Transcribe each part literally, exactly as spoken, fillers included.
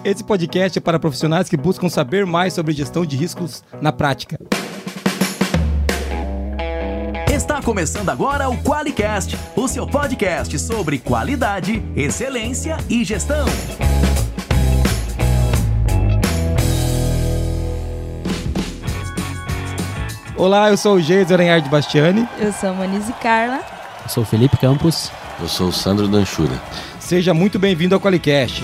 Esse podcast é para profissionais que buscam saber mais sobre gestão de riscos na prática. Está começando agora o QualiCast, o seu podcast sobre qualidade, excelência e gestão. Olá, eu sou o Geis Aranhard Bastiani. Eu sou a Monize Carla. Eu sou o Felipe Campos. Eu sou o Sandro Danchura. Seja muito bem-vindo ao QualiCast.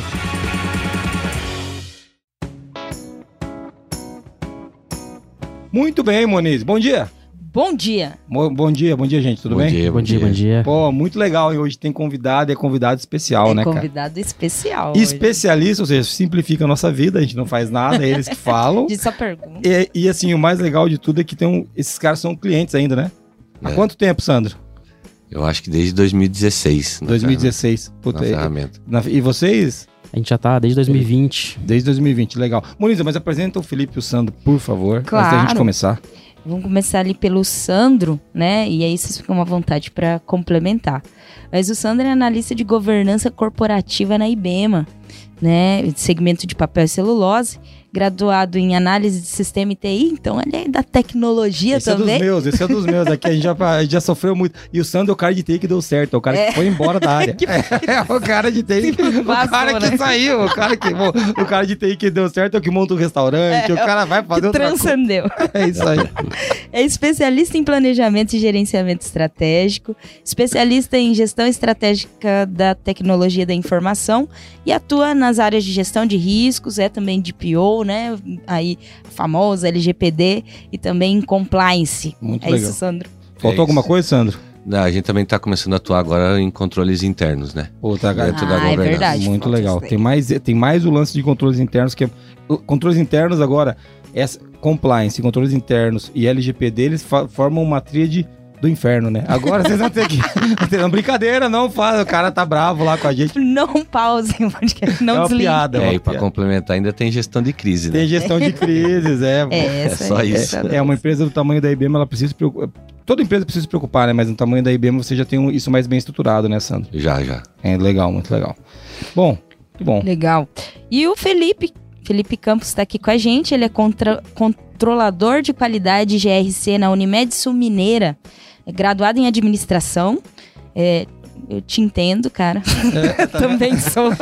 Muito bem, Monize. Bom dia. Bom dia. Mo- bom dia, bom dia, gente. Tudo Bom bem? dia, Bom dia, bom dia. Pô, muito legal. E hoje tem convidado, e é convidado especial, é né, cara? convidado especial hoje. Especialista, ou seja, simplifica a nossa vida, a gente não faz nada, é eles que falam. Diz a pergunta. E, e assim, o mais legal de tudo é que tem um, esses caras são clientes ainda, né? Há É. quanto tempo, Sandro? Eu acho que desde dois mil e dezesseis. na dois mil e dezesseis. ferramenta- Puta, Na e, ferramenta. na- e vocês? A gente já tá desde dois mil e vinte. Desde dois mil e vinte, legal. Moniza, mas apresenta o Felipe e o Sandro, por favor, antes da Claro. gente começar. Vamos começar ali pelo Sandro, né? E aí vocês ficam à vontade para complementar. Mas o Sandro é analista de governança corporativa na IBEMA, né? Segmento de papel e celulose, graduado em análise de sistema e T I, então ele é da tecnologia Esse é também. dos meus, esse é dos meus. Aqui a gente já, a gente já sofreu muito. E o Sandro é o cara de T I que deu certo, é o cara É. que foi embora da área. É, o cara de T I, o Vazou, cara que né? saiu, o cara, que, o cara de T I que deu certo é o que monta o restaurante, É, o cara vai fazer que outra coisa. transcendeu. É isso aí. É especialista em planejamento e gerenciamento estratégico, especialista em gestão estratégica da tecnologia da informação e atua nas áreas de gestão de riscos, é também D P O, né? Aí a famosa L G P D e também em compliance. Muito é legal. isso, Sandro. Faltou isso. alguma coisa, Sandro? Não, a gente também está começando a atuar agora em controles internos, né? Pô, tá, Dentro da Ah, é governança. verdade. Muito Falta legal. isso daí. Tem mais, tem mais o lance de controles internos, que é. Controles internos agora, essa, compliance, controles internos e L G P D, eles fa- formam uma tríade do inferno, né? Agora vocês vão ter que. Não, brincadeira, não faz. O cara tá bravo lá com a gente. Não pausem o podcast, não é uma desliguem. piada. É, É, uma e para piada. complementar, ainda tem gestão de crise, né? Tem gestão de crises, é. É, essa É só aí, isso. essa- É uma empresa do tamanho da IBM, ela precisa se preocupar. Toda empresa precisa se preocupar, né? Mas no tamanho da IBM você já tem um- isso mais bem estruturado, né, Sandro? Já, já. É legal, muito legal. Bom, que bom. Legal. E o Felipe, Felipe Campos está aqui com a gente, ele é contra- controlador de qualidade G R C na Unimed Sul Mineira, é graduado em administração, é, eu te entendo, cara, também sou.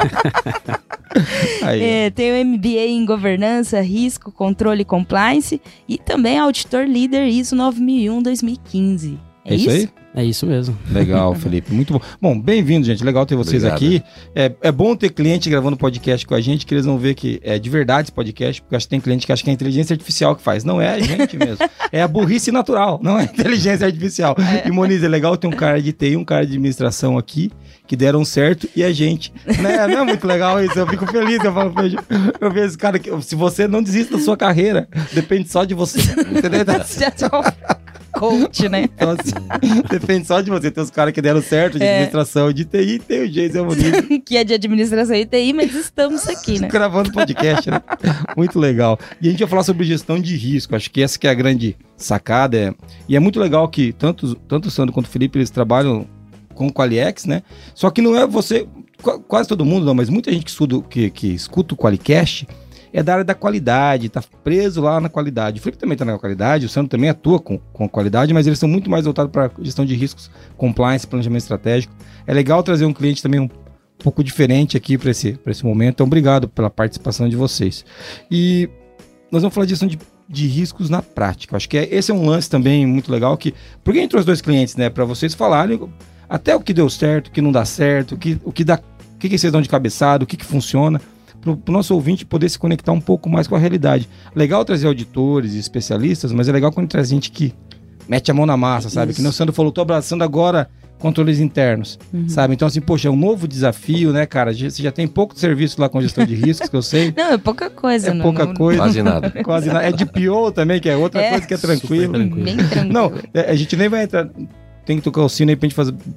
Aí, É, tenho M B A em governança, risco, controle e compliance e também auditor líder I S O nove mil e um dois mil e quinze. é isso aí? É isso mesmo. Legal, Felipe. Muito bom. Bom, bem-vindo, gente. Legal ter vocês Obrigado. aqui. É, é bom ter cliente gravando podcast com a gente, que eles vão ver que é de verdade esse podcast, porque acho que tem cliente que acha que é a inteligência artificial que faz. Não é a gente mesmo. É a burrice natural, não é a inteligência artificial. É. E, Moniz, é legal ter um cara de T I, um cara de administração aqui, que deram certo, e a gente. Né? Não é muito legal isso? Eu fico feliz. Eu falo, eu vejo esse cara que, se você não desiste da sua carreira, depende só de você. Entendeu? Já sou coach, né? Então, assim, depende só de você. Tem os caras que deram certo de É. administração de T I, tem o Geis Moniz Que é de administração e T I, mas estamos aqui, né? gravando podcast, né? Muito legal. E a gente vai falar sobre gestão de risco. Acho que essa que é a grande sacada. É... E é muito legal que tanto, tanto o Sandro quanto o Felipe, eles trabalham com o QualiX, né? Só que não é você... qu- Quase todo mundo, não, mas muita gente que, estuda, que, que escuta o QualiCast é da área da qualidade, tá preso lá na qualidade. O Felipe também tá na qualidade, o Sandro também atua com, com a qualidade, mas eles são muito mais voltados para gestão de riscos, compliance, planejamento estratégico. É legal trazer um cliente também um pouco diferente aqui para esse, pra esse momento. Então, obrigado pela participação de vocês. E nós vamos falar de gestão de, de riscos na prática. Acho que é, esse é um lance também muito legal. Que, por que a gente trouxe dois clientes, né? Para vocês falarem até o que deu certo, o que não dá certo, o que, o que, dá, o que, que vocês dão de cabeçada, o que, que funciona, para o nosso ouvinte poder se conectar um pouco mais com a realidade. Legal trazer auditores e especialistas, mas é legal quando traz gente que mete a mão na massa, sabe? Isso. Que nem o Sandro falou, tô abraçando agora controles internos, Uhum. sabe? Então, assim, poxa, é um novo desafio, né, cara? Você já tem pouco serviço lá com gestão de riscos, que eu sei. Não, é pouca coisa. É não, pouca não- coisa. Quase nada. Quase nada. É de P O também, que é outra É, coisa que é tranquilo. super tranquilo. Bem tranquilo. Não, é, a gente nem vai entrar... Tem que tocar o sino aí pra gente fazer...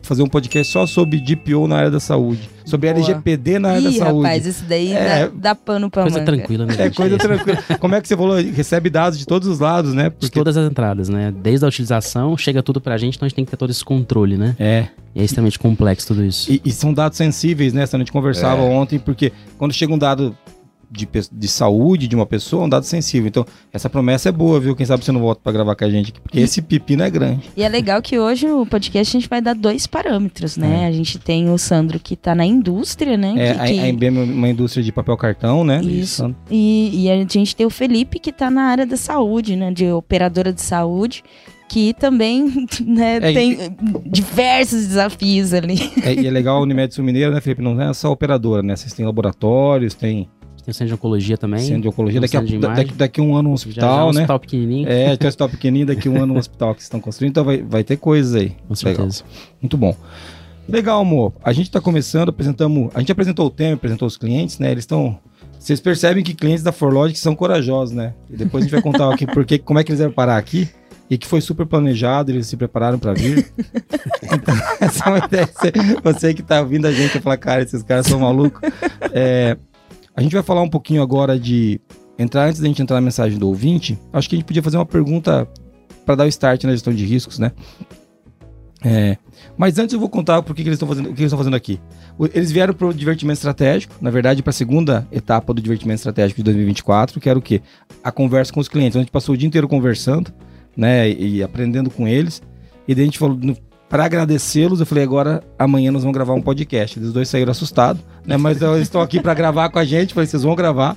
fazer um podcast só sobre D P O na área da saúde. Sobre Boa. L G P D na área Ih, da saúde. rapaz, isso daí É, dá, dá pano pra Coisa manga. tranquila, né? É gente? coisa tranquila. Como é que você falou? Recebe dados de todos os lados, né? De Porque... todas as entradas, né? Desde a utilização, chega tudo pra gente, então a gente tem que ter todo esse controle, né? É. E é extremamente complexo tudo isso. E, e são dados sensíveis, né? A gente conversava É. ontem, porque quando chega um dado de, pe- de saúde de uma pessoa, é um dado sensível. Então, essa promessa é boa, viu? Quem sabe você não volta pra gravar com a gente aqui, porque esse pepino é grande. E é legal que hoje o podcast a gente vai dar dois parâmetros, né? A gente tem o Sandro que tá na indústria, né? É, que, a, que- a Embem é uma indústria de papel cartão, né? Isso. E, e a gente tem o Felipe que tá na área da saúde, né? De operadora de saúde, que também né, É, tem diversos desafios ali. É, e é legal a Unimed Sul Mineiro, né, Felipe? Não é só operadora, né? Vocês têm laboratórios, tem Tem o centro de oncologia também. centro de oncologia. tem Daqui a, centro de da- imagem. daqui, daqui a um ano um Já, já é hospital, um né? hospital pequenininho. É, tem um hospital pequenininho, daqui a um ano um hospital que estão construindo, então vai, vai ter coisas aí. Com certeza. Muito bom. Legal, amor. A gente está começando, apresentamos. A gente apresentou o tema, apresentou os clientes, né? Eles estão. Vocês percebem que clientes da ForLogic são corajosos, né? E depois a gente vai contar aqui porque, como é que eles vieram parar aqui. E que foi super planejado, eles se prepararam para vir. Então, essa é uma ideia. Você, você que tá ouvindo a gente vai falar, cara, esses caras são malucos. É, a gente vai falar um pouquinho agora de. Entrar antes da gente entrar na mensagem do ouvinte. Acho que a gente podia fazer uma pergunta para dar o start na gestão de riscos, né? É, mas antes eu vou contar por que, que eles estão fazendo, o que eles estão fazendo aqui. O- Eles vieram para o divertimento estratégico, na verdade, para a segunda etapa do divertimento estratégico de dois mil e vinte e quatro, que era o quê? A conversa com os clientes. Então, a gente passou o dia inteiro conversando, né, e, e aprendendo com eles. E daí a gente falou, para agradecê-los, eu falei, agora amanhã nós vamos gravar um podcast. Eles dois saíram assustados, né, mas eles estão aqui para gravar com a gente. Falei, vocês vão gravar.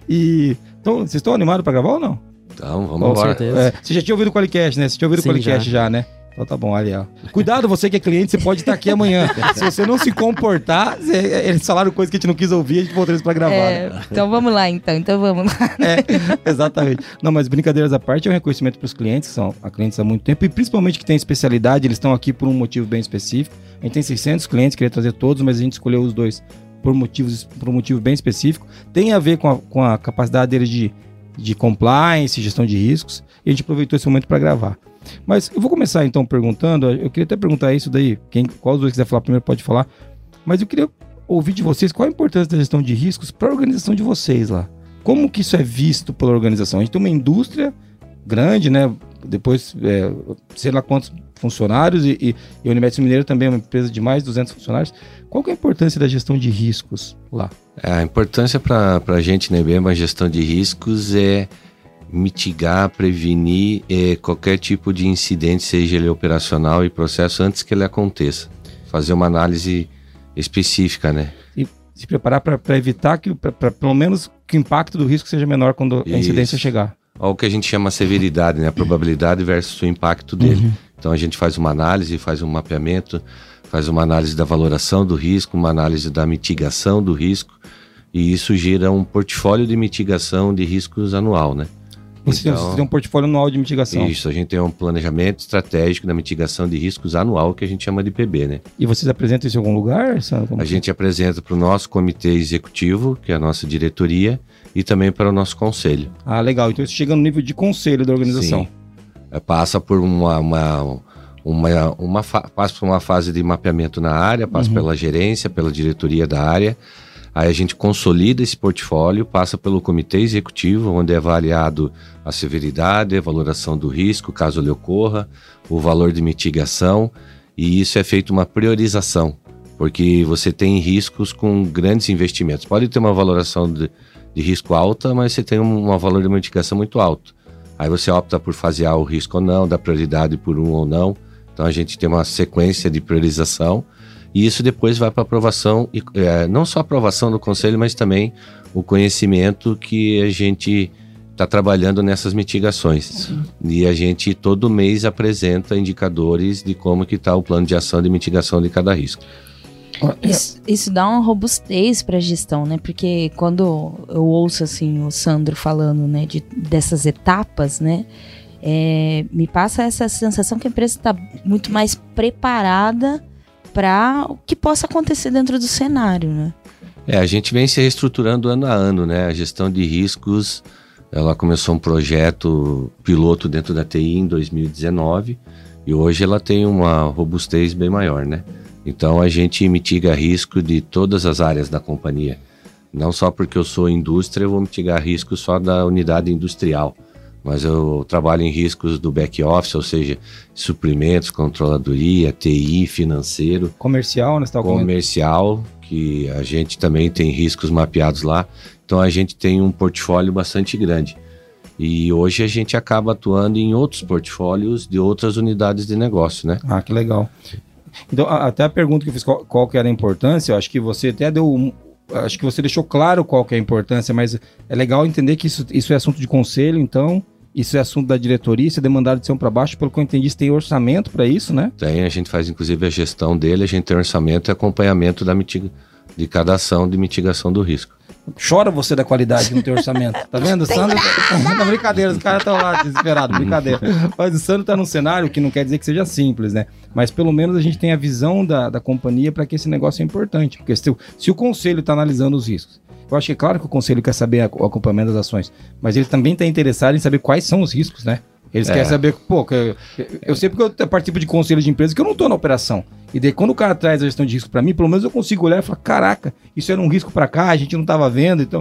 E então, vocês estão animados para gravar ou não? Então, vamos Com embora. certeza. É, você já tinha ouvido o Qualicast, né? Você tinha ouvido o Sim, Qualicast já. já, né? Então tá bom, ali, ó. Cuidado, você que é cliente, você pode estar aqui amanhã. Se você não se comportar, você- eles falaram coisa que a gente não quis ouvir, a gente voltou eles pra gravar. É, né? então vamos lá, então. Então vamos lá. É, exatamente. Não, mas brincadeiras à parte, é um reconhecimento para os clientes, que são a clientes há muito tempo, e principalmente que tem especialidade, eles estão aqui por um motivo bem específico. A gente tem seiscentos clientes, queria trazer todos, mas a gente escolheu os dois por, motivos, por um motivo bem específico. Tem a ver com a, com a capacidade deles de, de compliance, gestão de riscos, e a gente aproveitou esse momento para gravar. Mas eu vou começar então perguntando, eu queria até perguntar isso daí, quem, qual dos dois quiser falar primeiro pode falar, mas eu queria ouvir de vocês qual a importância da gestão de riscos para a organização de vocês lá. Como que isso é visto pela organização? A gente tem uma indústria grande, né? Depois, é, sei lá quantos funcionários, e, e, e a Unimed Sul Mineiro também é uma empresa de mais de duzentos funcionários. Qual que é a importância da gestão de riscos lá? É, a importância para a gente na Embem, a gestão de riscos é mitigar, prevenir eh, qualquer tipo de incidente, seja ele operacional e processo, antes que ele aconteça. Fazer uma análise específica, né? E se preparar para evitar que, pra, pra, pelo menos, que o impacto do risco seja menor quando a incidência Isso. chegar. Olha o que a gente chama severidade, né? A probabilidade versus o impacto dele. Uhum. Então a gente faz uma análise, faz um mapeamento, faz uma análise da valoração do risco, uma análise da mitigação do risco, e isso gera um portfólio de mitigação de riscos anual, né? Você, tem, você tem um portfólio anual de mitigação. Isso, a gente tem um planejamento estratégico da mitigação de riscos anual, que a gente chama de P B, né? E vocês apresentam isso em algum lugar? Sandro? Como A que- gente apresenta para o nosso comitê executivo, que é a nossa diretoria, e também para o nosso conselho. Ah, legal. Então isso chega no nível de conselho da organização. Sim. É, passa por uma, uma, uma, uma, fa- passa por uma fase de mapeamento na área, passa Uhum. pela gerência, pela diretoria da área. Aí a gente consolida esse portfólio, passa pelo comitê executivo, onde é avaliado a severidade, a valoração do risco, caso ele ocorra, o valor de mitigação, e isso é feito uma priorização, porque você tem riscos com grandes investimentos. Pode ter uma valoração de, de risco alta, mas você tem um, um valor de mitigação muito alto. Aí você opta por fasear o risco ou não, dá prioridade por um ou não. Então a gente tem uma sequência de priorização, e isso depois vai para aprovação, e, é, não só a aprovação do conselho, mas também o conhecimento que a gente está trabalhando nessas mitigações. Sim. E a gente todo mês apresenta indicadores de como que está o plano de ação de mitigação de cada risco. Isso, isso dá uma robustez para a gestão, né? Porque quando eu ouço assim o Sandro falando, né, de, dessas etapas, né, é, me passa essa sensação que a empresa está muito mais preparada para o que possa acontecer dentro do cenário, né? É, a gente vem se reestruturando ano a ano, né? A gestão de riscos, ela começou um projeto piloto dentro da T I em dois mil e dezenove, E hoje ela tem uma robustez bem maior, né? Então a gente mitiga risco de todas as áreas da companhia. Não só porque eu sou indústria, eu vou mitigar risco só da unidade industrial. Mas eu trabalho em riscos do back-office, ou seja, suprimentos, controladoria, T I, financeiro. Comercial, né? Você tá comercial, que a gente também tem riscos mapeados lá. Então a gente tem um portfólio bastante grande. E hoje a gente acaba atuando em outros portfólios de outras unidades de negócio, né? Ah, que legal. Então, a, até a pergunta que eu fiz, qual, qual que era a importância, eu acho que você até deu... Um, acho que você deixou claro qual que é a importância, mas é legal entender que isso, isso é assunto de conselho, então... Isso é assunto da diretoria, isso é demandado de cima para baixo, pelo que eu entendi, você tem orçamento para isso, né? Tem, a gente faz inclusive a gestão dele, a gente tem orçamento e acompanhamento da mitiga, de cada ação de mitigação do risco. Chora você da qualidade no teu orçamento, tá vendo? O Sandro tá... Não, brincadeira, os caras estão lá desesperados, brincadeira. Mas o Sandro tá num cenário que não quer dizer que seja simples, né? Mas pelo menos a gente tem a visão da, da companhia para que esse negócio é importante, porque se, se o conselho está analisando os riscos, eu acho que é claro que o conselho quer saber o acompanhamento das ações, mas ele também está interessado em saber quais são os riscos, né? Eles é. querem saber, pô, eu, eu sei porque eu participo de conselho de empresa que eu não estou na operação. E daí quando o cara traz a gestão de risco para mim, pelo menos eu consigo olhar e falar, caraca, isso era um risco para cá, a gente não estava vendo, então...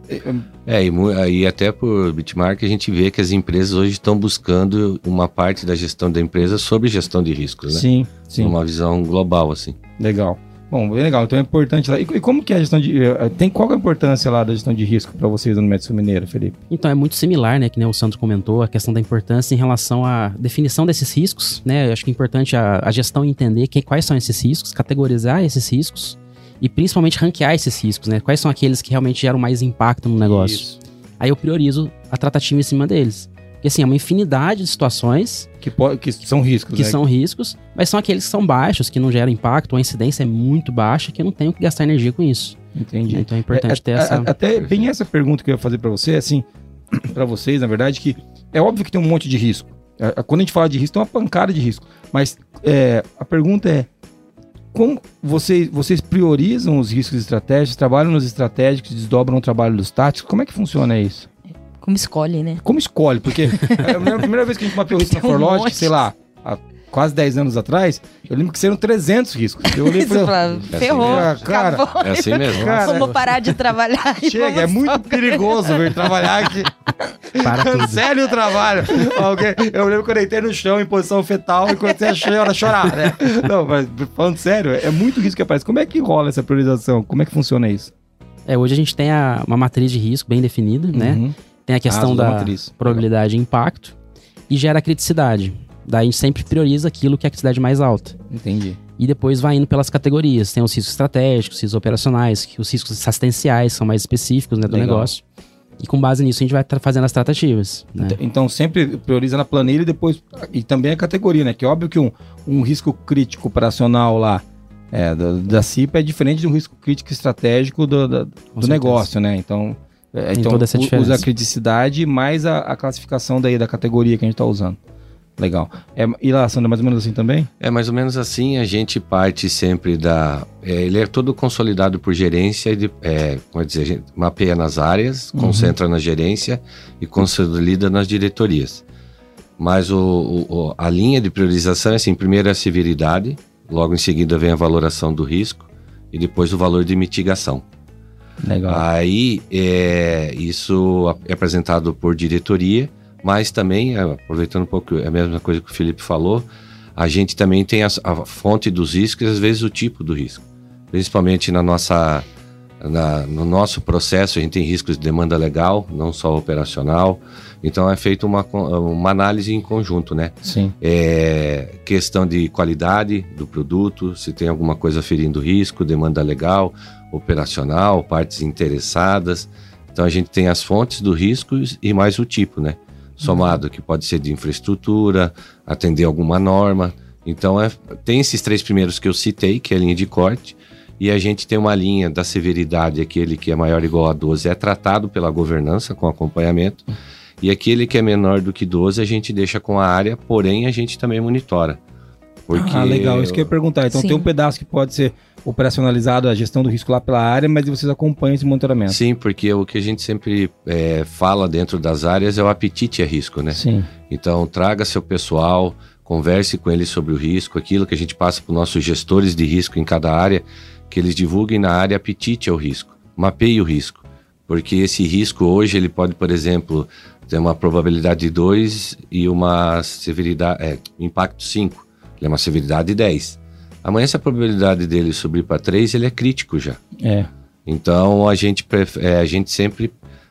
É, e, e até por Bitmark a gente vê que as empresas hoje estão buscando uma parte da gestão da empresa sobre gestão de riscos, né? Sim, sim. Uma visão global, assim. Legal. Bom, bem legal, então é importante lá. E, e como que é a gestão de... Tem qual é a importância lá da gestão de risco para vocês no Metsu Mineiro, Felipe? Então é muito similar, né, que nem o Sandro comentou, a questão da importância em relação à definição desses riscos, né? Eu acho que é importante a, a gestão entender que, quais são esses riscos, categorizar esses riscos e principalmente ranquear esses riscos, né? Quais são aqueles que realmente geram mais impacto no negócio. Isso. Aí eu priorizo a tratativa em cima deles. Porque assim, é uma infinidade de situações... Que, pode, que são riscos, Que né? são riscos, mas são aqueles que são baixos, que não geram impacto, a incidência é muito baixa, que eu não tenho que gastar energia com isso. Entendi. Então é importante é, ter a, essa... A, até bem essa pergunta que eu ia fazer para você, assim, para vocês, na verdade, que é óbvio que tem um monte de risco. É, quando a gente fala de risco, tem uma pancada de risco. Mas é, a pergunta é, como vocês, vocês priorizam os riscos estratégicos, trabalham nos estratégicos, desdobram o trabalho dos táticos? Como é que funciona isso? Como escolhe, né? Como escolhe? Porque a primeira vez que a gente mapeou risco na ForLogic, um sei lá, há quase dez anos atrás, eu lembro que seriam trezentos riscos. Eu olhei e falei, fala, ferrou, é assim, cara, acabou. É assim mesmo. Cara, vamos parar de trabalhar. Chega, é muito perigoso vir trabalhar aqui. Para tudo. Cancele o trabalho. Alguém, eu lembro que eu deitei no chão em posição fetal e comecei a chorar, a chorar, né? Não, mas falando sério, é muito risco que aparece. Como é que rola essa priorização? Como é que funciona isso? É, hoje a gente tem a, uma matriz de risco bem definida, Uhum. né? Tem a questão Ah, da matriz. probabilidade e impacto e gera a criticidade. Daí a gente sempre prioriza aquilo que é a criticidade mais alta. Entendi. E depois vai indo pelas categorias. Tem os riscos estratégicos, os riscos operacionais, que os riscos assistenciais são mais específicos, né, do Legal. negócio. E com base nisso a gente vai tra- fazendo as tratativas. Né? Então, então sempre prioriza na planilha e depois... E também a categoria, né? Que é óbvio que um, um risco crítico operacional lá é, da, da C I P é diferente de um risco crítico estratégico do, da- do certeza. negócio, né? Então, é, Tem então toda essa u- diferença. usa a criticidade mais a, a classificação daí da categoria que a gente está usando. Legal. É, e lá, Sandra, mais ou menos assim também? É mais ou menos assim, a gente parte sempre da... É, ele é todo consolidado por gerência, e de, é, como dizer, a gente mapeia nas áreas, Uhum. concentra na gerência e consolida nas diretorias. Mas o, o, a linha de priorização é assim, primeiro é a severidade, logo em seguida vem a valoração do risco e depois o valor de mitigação. Legal. Aí, é, isso é apresentado por diretoria, mas também, aproveitando um pouco a mesma coisa que o Felipe falou, a gente também tem a, a fonte dos riscos e às vezes o tipo do risco. Principalmente na nossa, na, no nosso processo, a gente tem riscos de demanda legal, não só operacional. Então é feita uma, uma análise em conjunto, né? Sim. É, questão de qualidade do produto, se tem alguma coisa ferindo risco, demanda legal, operacional, partes interessadas. Então a gente tem as fontes do risco e mais o tipo, né? Somado, que pode ser de infraestrutura, atender alguma norma. Então é, tem esses três primeiros que eu citei, que é a linha de corte, e a gente tem uma linha da severidade, aquele que é maior ou igual a doze é tratado pela governança com acompanhamento, e aquele que é menor do que doze a gente deixa com a área, porém a gente também monitora. Porque Ah, legal, isso que eu ia perguntar. Então Sim. tem um pedaço que pode ser operacionalizado, a gestão do risco lá pela área, mas vocês acompanham esse monitoramento. Sim, porque o que a gente sempre é, fala dentro das áreas é o apetite a risco, né? Sim. Então, traga seu pessoal, converse com eles sobre o risco, aquilo que a gente passa para os nossos gestores de risco em cada área, que eles divulguem na área apetite ao risco, mapeie o risco, porque esse risco hoje ele pode, por exemplo, ter uma probabilidade de dois e uma severidade, é, impacto cinco, ele é uma severidade de dez. Amanhã, se a probabilidade dele subir para três, ele é crítico já. É. Então, a gente, é, a gente sempre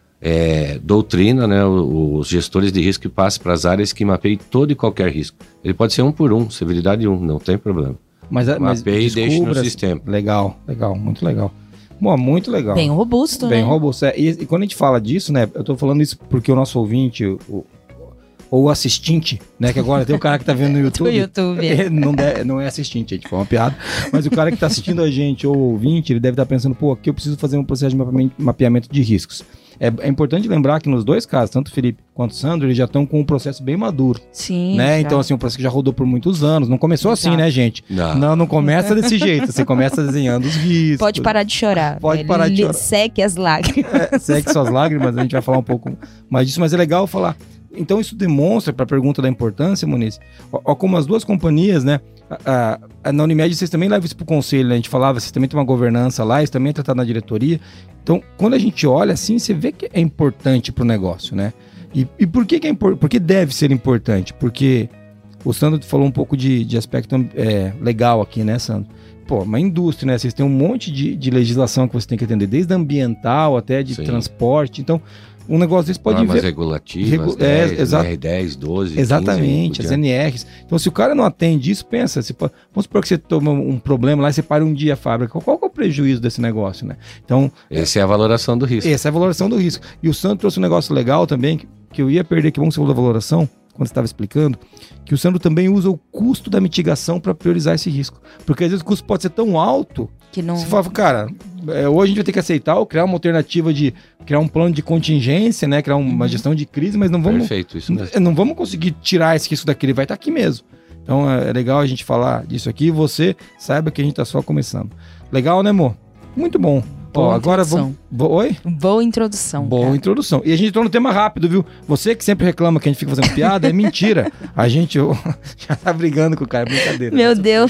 é, doutrina, né, os gestores de risco que passem para as áreas que mapeiem todo e qualquer risco. Ele pode ser um por um, severidade um, não tem problema. Mas, mas mapeie e deixe no sistema. Legal, legal, muito legal. Bom, muito legal. Bem robusto, Bem né? robusto. É, e, e quando a gente fala disso, né, eu tô falando isso porque o nosso ouvinte, o, ou o assistente, né, que agora tem o cara que tá vendo no YouTube. Do YouTube. É, não, de, não é assistente, gente, foi uma piada. Mas o cara que tá assistindo a gente, ou ouvinte, ele deve estar pensando, pô, aqui eu preciso fazer um processo de mapeamento, mapeamento de riscos. É, é importante lembrar que nos dois casos, tanto o Felipe quanto o Sandro, eles já estão com um processo bem maduro. Sim. Né? Já. Então, assim, um processo que já rodou por muitos anos. Não começou assim, Exato. né, gente? Não. não, não começa desse jeito. Você começa desenhando os riscos. Pode parar de chorar. Pode parar de chorar. Seque as lágrimas. É, segue suas lágrimas, a gente vai falar um pouco mais disso, mas é legal falar. Então isso demonstra, para a pergunta da importância, Moniz, ó, ó, como as duas companhias, né, a, a, na Unimed vocês também levam isso para o conselho, né? A gente falava, vocês também têm uma governança lá, isso também é tratado na diretoria. Então, quando a gente olha assim, você vê que é importante para o negócio, né? E, e por que, que é importante? Porque deve ser importante, porque o Sandro falou um pouco de, de aspecto é, legal aqui, né, Sandro? Pô, uma indústria, né? Vocês têm um monte de, de legislação que você tem que atender, desde ambiental até de Sim. transporte. Então, um negócio desse pode Normas vir... regulativas, Regu... dez, é, exa... R dez, doze, Exatamente, quinze, as N Rs. Então, se o cara não atende isso, pensa, se, vamos supor que você toma um problema lá e você para um dia a fábrica, qual, qual é o prejuízo desse negócio, né? Então... Essa é a valoração do risco. Essa é a valoração do risco. E o Sandro trouxe um negócio legal também, que, que eu ia perder, que bom que você falou da valoração, quando você estava explicando, que o Sandro também usa o custo da mitigação para priorizar esse risco. Porque às vezes o custo pode ser tão alto que não... você fala, cara, é, hoje a gente vai ter que aceitar ou criar uma alternativa de criar um plano de contingência, né? Criar uma uhum. gestão de crise, mas não vamos... Perfeito, isso mesmo. Não vamos conseguir tirar esse risco daqui, ele vai estar aqui mesmo. Então é legal a gente falar disso aqui e você saiba que a gente está só começando. Legal, né, amor? Muito bom. Ó, agora vamos... Oi? Boa introdução. Boa cara. introdução. E a gente entrou no tema rápido, viu? Você que sempre reclama que a gente fica fazendo piada, é mentira. A gente oh, já tá brigando com o cara, é brincadeira. Meu Deus.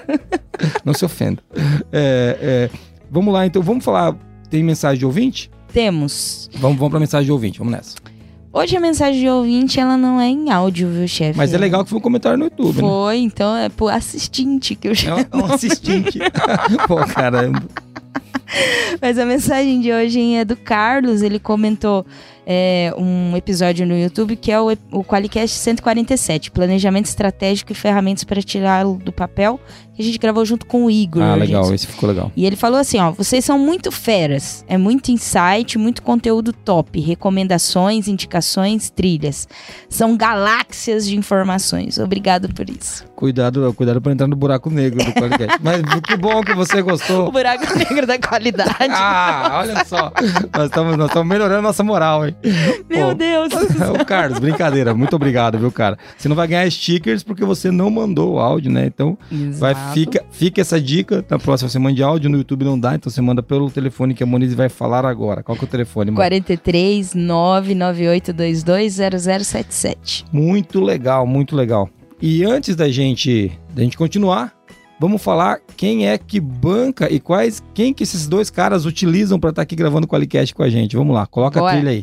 Não se ofenda. É, é, vamos lá, então. Vamos falar... Tem mensagem de ouvinte? Temos. Vamos, vamos pra mensagem de ouvinte, vamos nessa. Hoje a mensagem de ouvinte, ela não é em áudio, viu, chefe? Mas é legal que foi um comentário no YouTube, Foi, né? então é pro assistente que eu chamo. É um, um assistente. Pô, caramba. Mas a mensagem de hoje é do Carlos. Ele comentou é, um episódio no YouTube que é o, o Qualicast cento e quarenta e sete, Planejamento Estratégico e Ferramentas para Tirá-lo do Papel, que a gente gravou junto com o Igor. Ah, legal, gente. esse ficou legal. E ele falou assim, ó, vocês são muito feras, é muito insight, muito conteúdo top, recomendações, indicações, trilhas. São galáxias de informações. Obrigado por isso. Cuidado, cuidado para entrar no buraco negro do Qualicast. Mas que bom que você gostou. O buraco negro da qualidade. Ah, olha só. Nós estamos nós estamos melhorando nossa moral, hein? Meu Pô, Deus. Ô, Carlos, brincadeira. Muito obrigado, viu, cara? Você não vai ganhar stickers porque você não mandou o áudio, né? Então, vai, fica, fica essa dica. Na próxima você mande áudio, no YouTube não dá, então você manda pelo telefone que a Moniz vai falar agora. Qual que é o telefone, mano? quarenta e três, nove nove oito dois dois, zero zero sete sete. Muito legal, muito legal. E antes da gente, da gente continuar, vamos falar quem é que banca e quais, quem que esses dois caras utilizam para estar tá aqui gravando o Qualicast com a gente. Vamos lá, coloca Bora. a trilha aí.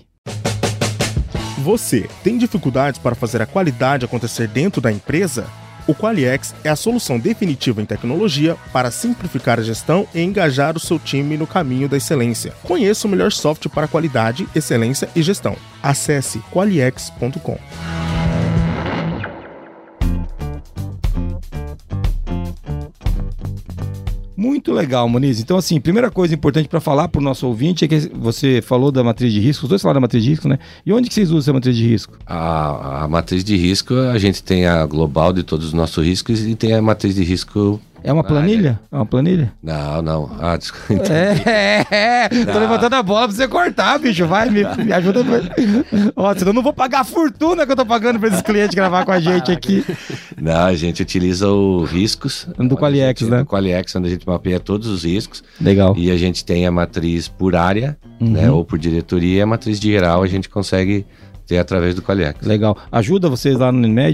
Você tem dificuldades para fazer a qualidade acontecer dentro da empresa? O Qualiex é a solução definitiva em tecnologia para simplificar a gestão e engajar o seu time no caminho da excelência. Conheça o melhor software para qualidade, excelência e gestão. Acesse qualiex ponto com. Muito legal, Moniz. Então, assim, primeira coisa importante para falar para o nosso ouvinte é que você falou da matriz de risco, os dois falaram da matriz de risco, né? E onde que vocês usam essa matriz de risco? A, a matriz de risco, a gente tem a global de todos os nossos riscos e tem a matriz de risco... É uma planilha? É uma planilha? Não, não. Ah, desculpa. É, é, é. Tô levantando a bola pra você cortar, bicho. Vai, me, me ajuda. Ó, senão eu não vou pagar a fortuna que eu tô pagando pra esses clientes gravar com a gente aqui. Não, a gente utiliza o riscos. Do Qualiex, né? Do Qualiex, onde a gente mapeia todos os riscos. Legal. E a gente tem a matriz por área, uhum. né? Ou por diretoria. E a matriz de geral a gente consegue ter através do Qualiex. Legal. Ajuda vocês lá no Unimed,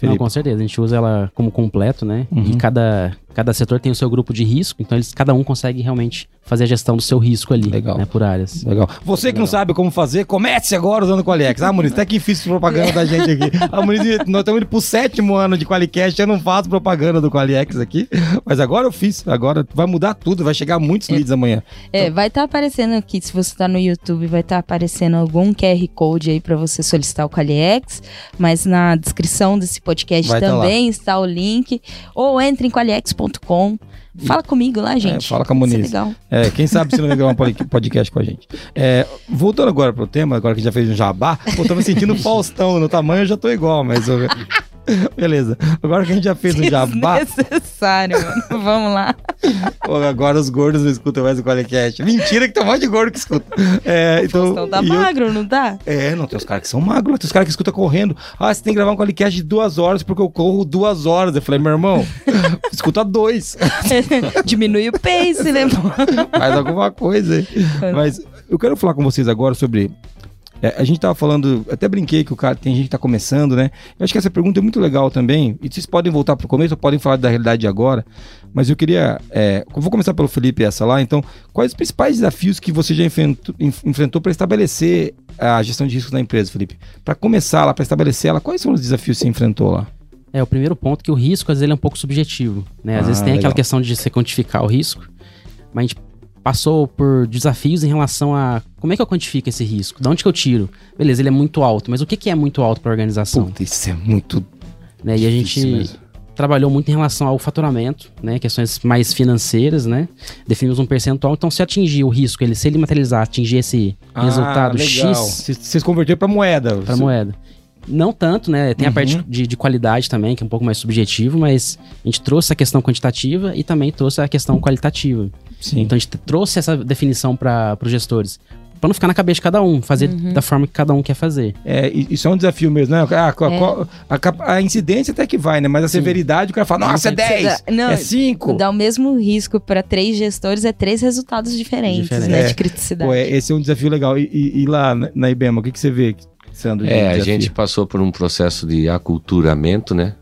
Felipe? Não, com certeza. A gente usa ela como completo, né? Uhum. E cada, cada setor tem o seu grupo de risco, então eles, cada um consegue realmente fazer a gestão do seu risco ali, Legal. né? Por áreas. Legal. Você que não sabe como fazer, comece agora usando o Qualiex. Ah, Muniz, até que fiz propaganda da gente aqui. Ah, Muniz, nós estamos indo pro sétimo ano de Qualicast, eu não faço propaganda do Qualiex aqui, mas agora eu fiz. Agora vai mudar tudo, vai chegar muitos leads amanhã. É, vai estar aparecendo aqui, se você tá no YouTube, vai estar aparecendo algum Q R Code aí pra você solicitar o Qualiex, mas na descrição desse podcast Vai tá também está o link, ou entre em qualiex ponto com. Fala comigo lá, gente. É, fala com a Vai ser Muniz. legal. É, quem sabe se não vai gravar um pod- podcast com a gente. É, voltando agora pro tema, agora que já fez um jabá, eu tô me sentindo Faustão, no tamanho eu já tô igual, mas... eu- Beleza. Agora que a gente já fez um jabá, Desnecessário, mano. Vamos lá. pô, agora os gordos não escutam mais o Qualicast. Mentira que tem um monte de gordo que escuta. É, então, Faustão tá e eu- magro, não tá? É, não, tem os caras que são magros, tem os caras que escutam correndo. Ah, você tem que gravar um Qualicast de duas horas porque eu corro duas horas. Eu falei, meu irmão, escuta dois. Diminui o pace, né? Faz alguma coisa aí. Mas eu quero falar com vocês agora sobre... é, a gente tava falando, até brinquei que o cara, tem gente que tá começando, né? Eu acho que essa pergunta é muito legal também. E vocês podem voltar pro começo ou podem falar da realidade de agora. Mas eu queria... é, eu vou começar pelo Felipe essa lá. Então, quais os principais desafios que você já enfrentou, enf- enfrentou para estabelecer a gestão de riscos da empresa, Felipe? Para começar lá, para estabelecer ela, quais foram os desafios que você enfrentou lá? É, o primeiro ponto é que o risco, às vezes, ele é um pouco subjetivo, né? Às Ah, vezes tem legal. aquela questão de você quantificar o risco, mas a gente passou por desafios em relação a como é que eu quantifico esse risco? De onde que eu tiro? Beleza, ele é muito alto, mas o que, que é muito alto para a organização? Puta, isso é muito... Né? E a difícil gente mesmo. trabalhou muito em relação ao faturamento, né? Questões mais financeiras, né? Definimos um percentual, então se atingir o risco, ele, se ele materializar, atingir esse resultado Ah, legal. X Vocês vocês converteram para moeda. para moeda. Não tanto, né? Tem Uhum. a parte de, de qualidade também, que é um pouco mais subjetivo, mas a gente trouxe a questão quantitativa e também trouxe a questão qualitativa. Sim. Então a gente trouxe essa definição para os gestores, para não ficar na cabeça de cada um, fazer da forma que cada um quer fazer. É, i- isso é um desafio mesmo, né? Ah, a, qual- a cap- a incidência até que vai, né? Mas a severidade, o cara fala, nossa, é dez, Não, é cinco. Dá o mesmo risco para três gestores, é três resultados diferentes, Diferente. né? É. De criticidade. Pô, é, esse é um desafio legal. E, e- e lá na- na IBEMA, o que, que você vê, Sandro? de É, a desafio? gente passou por um processo de aculturamento, né?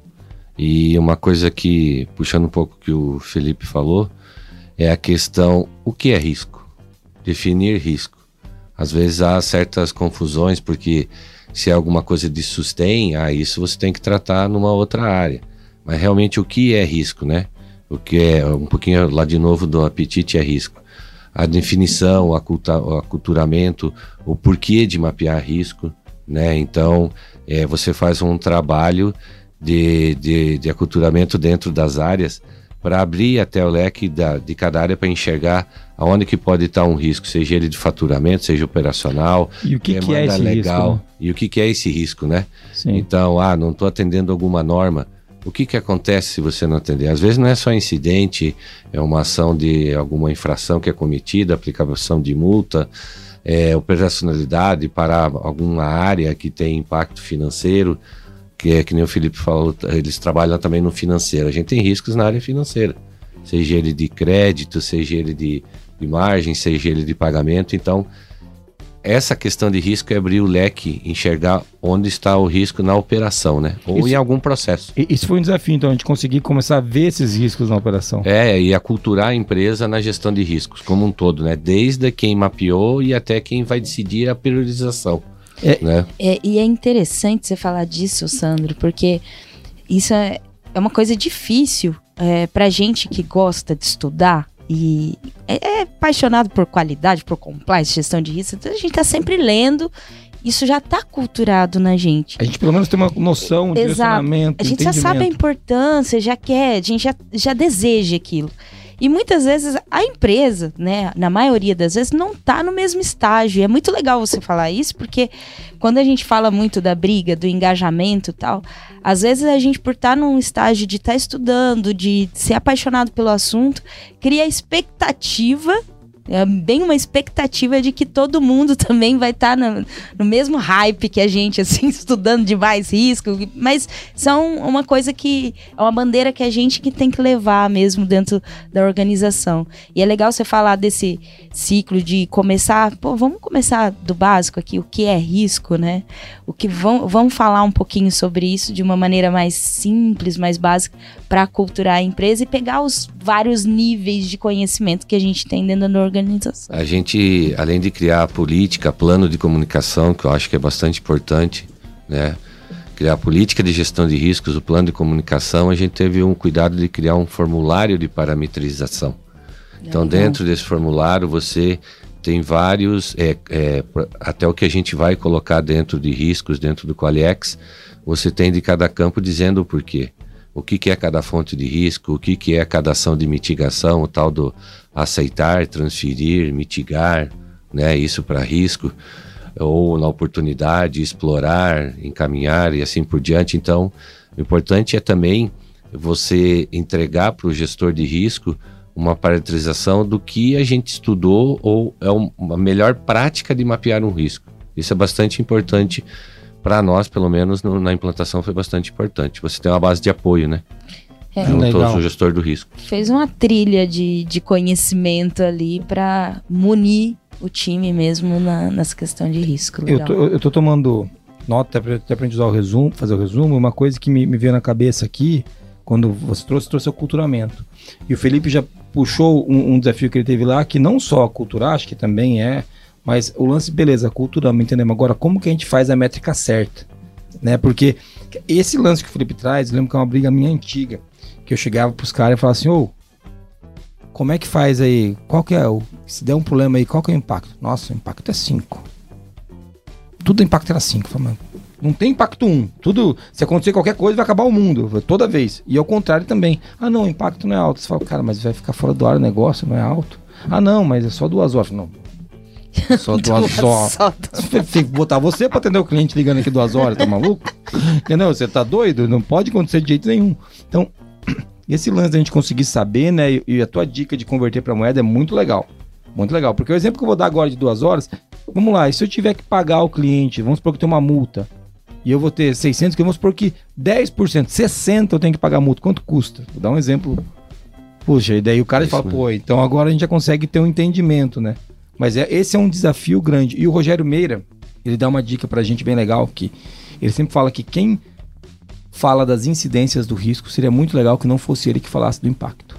E uma coisa que, puxando um pouco o que o Felipe falou, é a questão, o que é risco? Definir risco. Às vezes há certas confusões, porque se é alguma coisa de sustain, ah, isso você tem que tratar numa outra área. Mas realmente o que é risco, né? O que é, um pouquinho lá de novo do apetite é risco. A definição, o aculta- o aculturamento, o porquê de mapear risco, né? Então, é, você faz um trabalho de, de, de aculturamento dentro das áreas para abrir até o leque da, de cada área para enxergar aonde que pode estar um risco, seja ele de faturamento, seja operacional, E o que, que é demanda esse legal, risco? Né? e o que, que é esse risco, né? Sim. Então, ah, não estou atendendo alguma norma. O que, que acontece se você não atender? Às vezes não é só incidente, é uma ação de alguma infração que é cometida, aplicação de multa, é, operacionalidade para alguma área que tem impacto financeiro, que é que nem o Felipe falou, eles trabalham também no financeiro. A gente tem riscos na área financeira, seja ele de crédito, seja ele de, de margem, seja ele de pagamento. Então, essa questão de risco é abrir o leque, enxergar onde está o risco na operação, né? Ou Isso- em algum processo. E- Isso foi um desafio, então, a gente conseguir começar a ver esses riscos na operação. É, e aculturar a empresa na gestão de riscos como um todo, né? Desde quem mapeou e até quem vai decidir a priorização, É. né? É, e é interessante você falar disso, Sandro, porque isso é, é uma coisa difícil é, pra gente que gosta de estudar e é, é apaixonado por qualidade, por compliance, gestão de risco. Então a gente tá sempre lendo, isso já tá culturado na gente. A gente pelo menos tem uma noção, um Exato. direcionamento, A gente já sabe a entendimento. importância, já quer, a gente já, já deseja aquilo. E muitas vezes a empresa, né, na maioria das vezes, não tá no mesmo estágio. E é muito legal você falar isso, porque quando a gente fala muito da briga, do engajamento e tal, às vezes a gente, por estar num estágio de estar estudando, de ser apaixonado pelo assunto, cria a expectativa É bem uma expectativa de que todo mundo também vai estar tá no, no mesmo hype que a gente, assim, estudando de mais risco. Mas são uma coisa que é uma bandeira que a gente que tem que levar mesmo dentro da organização. E é legal você falar desse ciclo de começar, pô, vamos começar do básico aqui, o que é risco, né? O que vão, vamos falar um pouquinho sobre isso de uma maneira mais simples, mais básica, para aculturar a empresa e pegar os vários níveis de conhecimento que a gente tem dentro da organização. A gente, além de criar política, plano de comunicação, que eu acho que é bastante importante, né? Criar política de gestão de riscos, o plano de comunicação, a gente teve um cuidado de criar um formulário de parametrização. Então, dentro desse formulário, você tem vários, é, é, até o que a gente vai colocar dentro de riscos, dentro do Qualiex, você tem de cada campo dizendo o porquê. O que, que é cada fonte de risco, o que, que é cada ação de mitigação, o tal do aceitar, transferir, mitigar, né, isso para risco, ou na oportunidade, explorar, encaminhar e assim por diante. Então, o importante é também você entregar para o gestor de risco uma parametrização do que a gente estudou ou é uma melhor prática de mapear um risco. Isso é bastante importante para nós, pelo menos no, na implantação foi bastante importante. Você tem uma base de apoio, né? É. Junto ao gestor do risco. Fez uma trilha de, de conhecimento ali para munir o time mesmo na, nessa questão de risco. Eu tô, eu tô tomando nota até pra gente usar o resumo, fazer o resumo. Uma coisa que me, me veio na cabeça aqui, quando você trouxe, trouxe o aculturamento. E o Felipe já puxou um, um desafio que ele teve lá, que não só aculturar, acho que também é, mas o lance, beleza, aculturamento, entendemos. Agora, como que a gente faz a métrica certa? Né? Porque esse lance que o Felipe traz, eu lembro que é uma briga minha antiga, que eu chegava pros caras e falava assim, ô, como é que faz aí? Qual que é o... Se der um problema aí, qual que é o impacto? Nossa, o impacto é cinco. Tudo impacto era cinco. Falei, não tem impacto um. Tudo, se acontecer qualquer coisa, vai acabar o mundo. Toda vez. E ao contrário também. Ah, não, o impacto não é alto. Você fala, cara, mas vai ficar fora do ar o negócio, não é alto. Ah, não, mas é só duas horas. Não. Só duas horas. Tem que botar você pra atender o cliente ligando aqui duas horas, tá maluco? Entendeu? Você tá doido? Não pode acontecer de jeito nenhum. Então, esse lance da gente conseguir saber, né? E, e a tua dica de converter pra moeda é muito legal. Muito legal. Porque o exemplo que eu vou dar agora de duas horas, vamos lá, e se eu tiver que pagar o cliente, vamos supor que tem uma multa, e eu vou ter seiscentos, que vamos supor que dez por cento, sessenta por cento eu tenho que pagar a multa. Quanto custa? Vou dar um exemplo. Puxa, e daí o cara fala, pô, então agora a gente já consegue ter um entendimento, né? Mas é, esse é um desafio grande. E o Rogério Meira, ele dá uma dica pra gente bem legal, que ele sempre fala que quem fala das incidências do risco, seria muito legal que não fosse ele que falasse do impacto.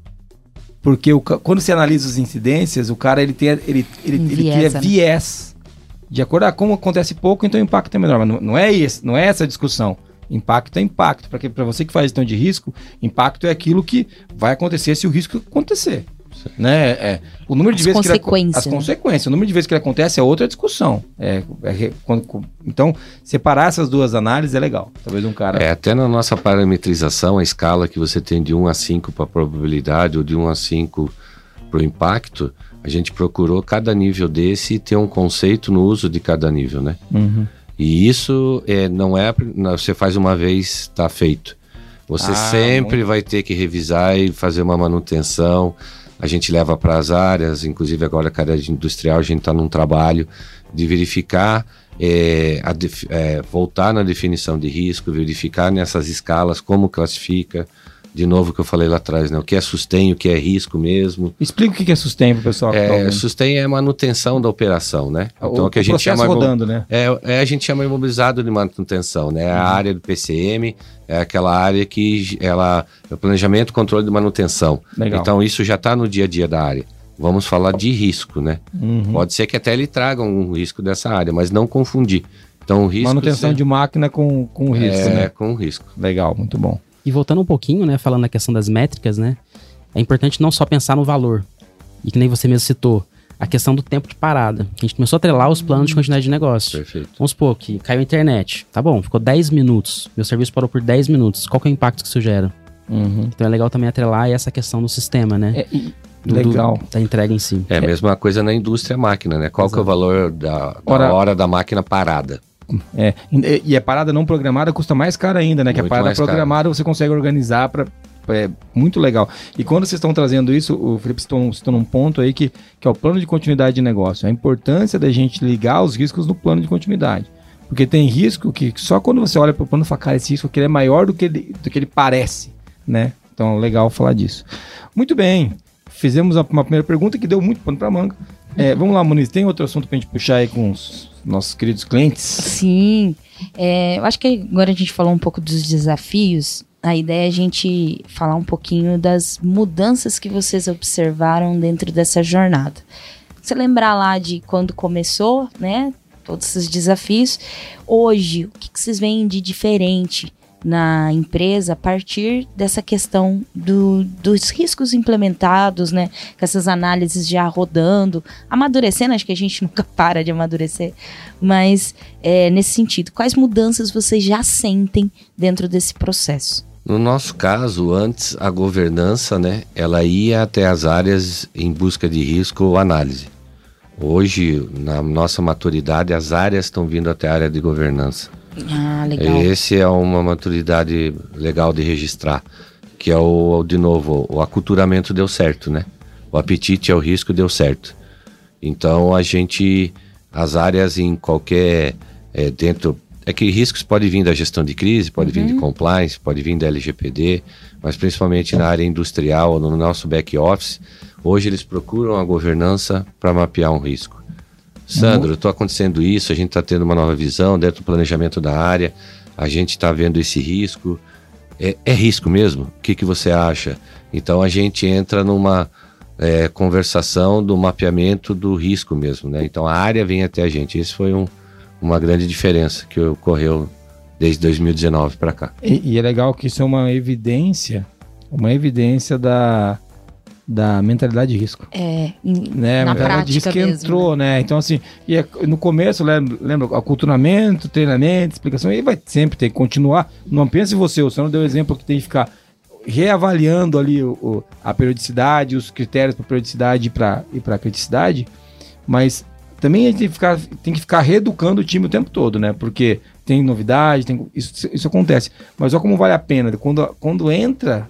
Porque o, quando você analisa as incidências, o cara ele tem ele, ele, ele cria viés. De acordo com como acontece pouco, então o impacto é menor. Mas não, não, é, esse, não é essa a discussão. Impacto é impacto. Para você que faz gestão de risco, impacto é aquilo que vai acontecer se o risco acontecer. Né? É, o número de as vezes consequências. Que ele, as consequências. O número de vezes que ele acontece é outra discussão. É, é, quando, então, separar essas duas análises é legal. Talvez um cara... É, até na nossa parametrização, a escala que você tem de um a cinco para a probabilidade ou de um a cinco para o impacto, a gente procurou cada nível desse ter um conceito no uso de cada nível, né? Uhum. E isso é, não é... Você faz uma vez, está feito. Você ah, sempre muito... vai ter que revisar e fazer uma manutenção. A gente leva para as áreas, inclusive agora a área industrial, a gente está num trabalho de verificar, é, a def, é, voltar na definição de risco, verificar nessas escalas como classifica, de novo o que eu falei lá atrás, né? O que é sustain, o que é risco mesmo. Explica o que é sustain para o pessoal. É, sustain é manutenção da operação, né? Então o, o que a gente chama rodando, né? É, é a gente chama imobilizado de manutenção, né? Uhum. A área do P C M é aquela área que ela é o planejamento, controle de manutenção. Legal. Então isso já está no dia a dia da área. Vamos falar de risco, né? Uhum. Pode ser que até ele traga um risco dessa área, mas não confundir. Então o risco manutenção é... de máquina com com risco, é, né? com risco. Legal, muito bom. E voltando um pouquinho, né, falando na questão das métricas, né, é importante não só pensar no valor, e que nem você mesmo citou, a questão do tempo de parada. A gente começou a atrelar os planos de continuidade de negócio. Perfeito. Vamos supor que caiu a internet. Tá bom, ficou dez minutos. Meu serviço parou por dez minutos. Qual que é o impacto que isso gera? Uhum. Então é legal também atrelar essa questão do sistema, né? É, e... Do, legal. Do, da entrega em si. É a mesma coisa na indústria máquina, né? Qual Exato. Que é o valor da, da hora... hora da máquina parada? É, e a parada não programada custa mais cara ainda, né? Muito que a parada programada cara. Você consegue organizar para é muito legal. E quando vocês estão trazendo isso, o Felipe citou, citou num ponto aí que, que é o plano de continuidade de negócio. A importância da gente ligar os riscos no plano de continuidade. Porque tem risco que só quando você olha para o plano e fala, cara, esse risco aqui é maior do que ele, do que ele parece, né? Então, legal falar disso. Muito bem. Fizemos uma primeira pergunta que deu muito pano para manga. É, vamos lá, Moniz, tem outro assunto para a gente puxar aí com os nossos queridos clientes? Sim. É, eu acho que agora a gente falou um pouco dos desafios. A ideia é a gente falar um pouquinho das mudanças que vocês observaram dentro dessa jornada. Você lembrar lá de quando começou, né? Todos esses desafios. Hoje, o que, que vocês veem de diferente na empresa a partir dessa questão do, dos riscos implementados, né? Com essas análises já rodando, amadurecendo, acho que a gente nunca para de amadurecer, mas é, nesse sentido, quais mudanças vocês já sentem dentro desse processo? No nosso caso, antes a governança, né, ela ia até as áreas em busca de risco ou análise. Hoje, na nossa maturidade, as áreas estão vindo até a área de governança. Ah, legal. Esse é uma maturidade legal de registrar, que é o, de novo, o aculturamento deu certo, né? O apetite ao risco deu certo. Então a gente, as áreas em qualquer, é, dentro, é que riscos pode vir da gestão de crise, pode Uhum. vir de compliance, pode vir da L G P D, mas principalmente na área industrial, no nosso back office, hoje eles procuram a governança para mapear um risco. Sandro, está acontecendo isso, a gente está tendo uma nova visão dentro do planejamento da área, a gente está vendo esse risco, é, é risco mesmo? O que, que você acha? Então a gente entra numa é, conversação do mapeamento do risco mesmo, né? Então a área vem até a gente, isso foi um, uma grande diferença que ocorreu desde dois mil e dezenove para cá. E, e é legal que isso é uma evidência, uma evidência da... da mentalidade de risco. É, em- Né? na A mentalidade de risco prática que mesmo, entrou, né? Então, assim, e é- no começo, lembra, lembra aculturamento, treinamento, explicação, e vai sempre ter que continuar. Não pense você, o senhor deu exemplo que tem que ficar reavaliando ali o, o- a periodicidade, os critérios para periodicidade e para e para criticidade, mas também a gente tem que, ficar, tem que ficar reeducando o time o tempo todo, né? Porque tem novidade, tem, isso, isso acontece. Mas olha como vale a pena, quando, quando entra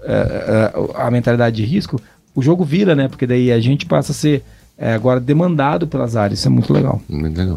é, é, a mentalidade de risco, o jogo vira, né? Porque daí a gente passa a ser é, agora demandado pelas áreas. Isso é muito legal. Muito legal.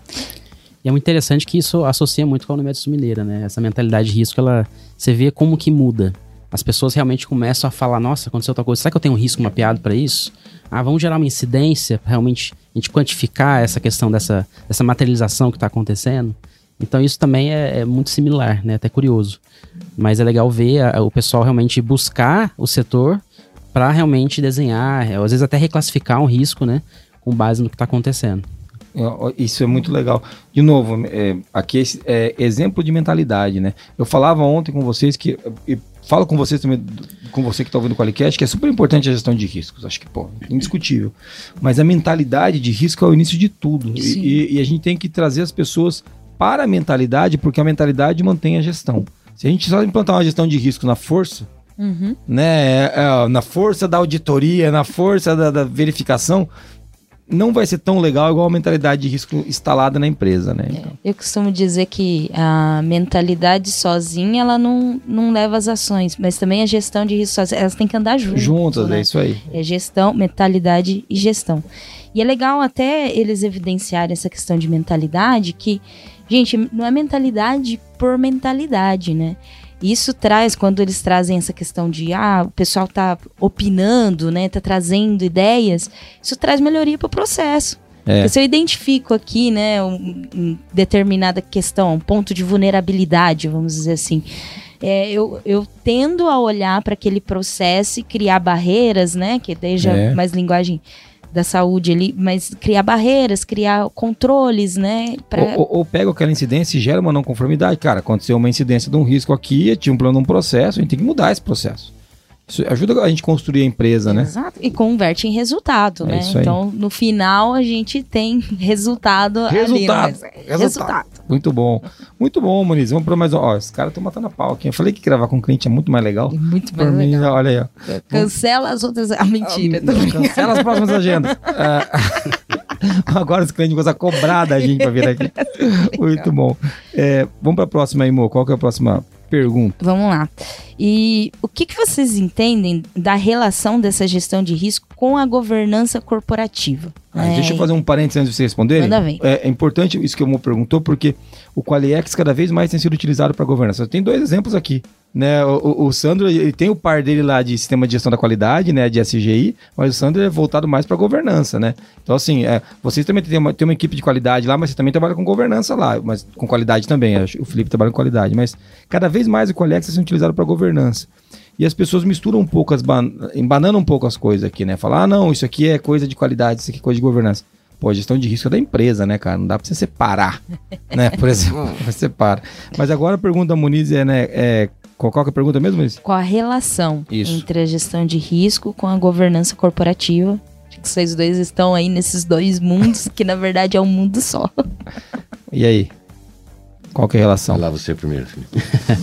E é muito interessante que isso associa muito com a Unimed Mineira, né? Essa mentalidade de risco, ela, você vê como que muda. As pessoas realmente começam a falar, nossa, aconteceu outra coisa, será que eu tenho um risco mapeado para isso? Ah, vamos gerar uma incidência, realmente a gente quantificar essa questão dessa, dessa materialização que está acontecendo. Então isso também é, é muito similar, né? Até curioso. Mas é legal ver a, o pessoal realmente buscar o setor para realmente desenhar, às vezes até reclassificar um risco, né? Com base no que está acontecendo. Isso é muito legal. De novo, é, aqui é, é exemplo de mentalidade, né? Eu falava ontem com vocês que... E falo com vocês também, com você que está ouvindo o Qualicast, que é super importante a gestão de riscos. Acho que, pô, indiscutível. Mas a mentalidade de risco é o início de tudo. E, e a gente tem que trazer as pessoas para a mentalidade, porque a mentalidade mantém a gestão. Se a gente só implantar uma gestão de risco na força, Uhum. né, é, é, na força da auditoria, na força da, da verificação, não vai ser tão legal igual a mentalidade de risco instalada na empresa, né? Então. Eu costumo dizer que a mentalidade sozinha, ela não, não leva as ações, mas também a gestão de risco sozinha, elas têm que andar juntas. Juntas, né? é isso aí. É gestão, mentalidade e gestão. E é legal até eles evidenciarem essa questão de mentalidade, que, gente, não é mentalidade por mentalidade, né? Isso traz, quando eles trazem essa questão de, ah, o pessoal tá opinando, né, tá trazendo ideias, isso traz melhoria para o processo. É. Porque se eu identifico aqui, né, um, um determinada questão, um ponto de vulnerabilidade, vamos dizer assim, é, eu, eu tendo a olhar para aquele processo e criar barreiras, né, que daí já É. mais linguagem da saúde ali, mas criar barreiras, criar controles, né? Pra... Ou, ou, ou pega aquela incidência e gera uma não conformidade. Cara, aconteceu uma incidência de um risco aqui, tinha um plano, um processo, a gente tem que mudar esse processo. Isso ajuda a gente a construir a empresa, né? Exato. E converte em resultado, É né? isso aí. Então, no final, a gente tem resultado, Resultado. ali. Mas... Resultado. Muito bom. Muito bom, Muniz. Vamos para mais um. Ó, os caras estão matando a pau aqui. Eu falei que gravar com cliente é muito mais legal. Muito mais Por mim, legal. olha aí, ó. Cancela as outras... Ah, mentira. Ah, cancela as próximas agendas. É, agora os clientes vão cobrar da gente para vir aqui. Muito bom. É, vamos para a próxima aí, Mo. Qual que é a próxima pergunta. Vamos lá. E o que, que vocês entendem da relação dessa gestão de risco com a governança corporativa? Ah, É, deixa eu fazer um parênteses antes de você responderem. Manda ver. É, é importante isso que o Mo perguntou, porque o QualiX cada vez mais tem sido utilizado para governança. Tem dois exemplos aqui. Né? O, o, o Sandro, ele tem o par dele lá de sistema de gestão da qualidade, né, de S G I, mas o Sandro é voltado mais para governança, né? Então, assim, é, vocês também têm uma, têm uma equipe de qualidade lá, mas você também trabalha com governança lá, mas com qualidade também. Acho, o Felipe trabalha com qualidade, mas cada vez mais o QualiX está sendo utilizado para governança. E as pessoas misturam um pouco, as ban... embanando um pouco as coisas aqui, né? Falar, ah, não, isso aqui é coisa de qualidade, isso aqui é coisa de governança. Pô, a gestão de risco é da empresa, né, cara? Não dá pra você separar, né? Por exemplo, você separa. Mas agora a pergunta da Moniz é, né, é... Qual, qual que é a pergunta mesmo, Moniz? Qual a relação Isso. entre a gestão de risco com a governança corporativa? Acho que vocês dois estão aí nesses dois mundos, que na verdade é um mundo só. E aí? Qual que é a relação? Vai lá você primeiro, Felipe.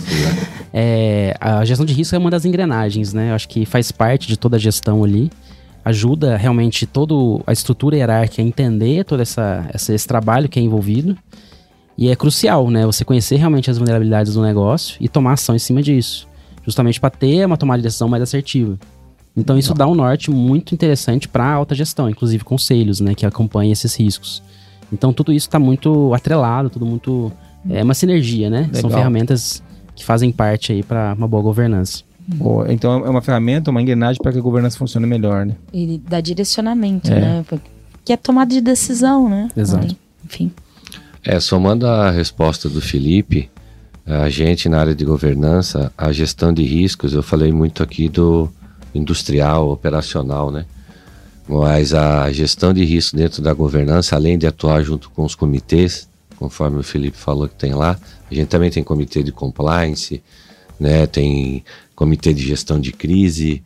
É, a gestão de risco é uma das engrenagens, né? Eu acho que faz parte de toda a gestão ali. Ajuda realmente toda a estrutura hierárquica a entender todo essa, essa, esse trabalho que é envolvido. E é crucial, né? Você conhecer realmente as vulnerabilidades do negócio e tomar ação em cima disso. Justamente para ter uma tomada de decisão mais assertiva. Então isso dá um norte muito interessante para a alta gestão, inclusive conselhos, né? Que acompanham esses riscos. Então tudo isso está muito atrelado, tudo muito... É uma sinergia, né? Legal. São ferramentas que fazem parte aí para uma boa governança. Boa. Então é uma ferramenta, uma engrenagem para que a governança funcione melhor, né? E dá direcionamento, É. né? Que é tomada de decisão, né? Exato. Aí, enfim. É, somando a resposta do Felipe, a gente na área de governança, a gestão de riscos, eu falei muito aqui do industrial, operacional, né? Mas a gestão de risco dentro da governança, além de atuar junto com os comitês, conforme o Felipe falou que tem lá, a gente também tem comitê de compliance, né? Tem comitê de gestão de crise,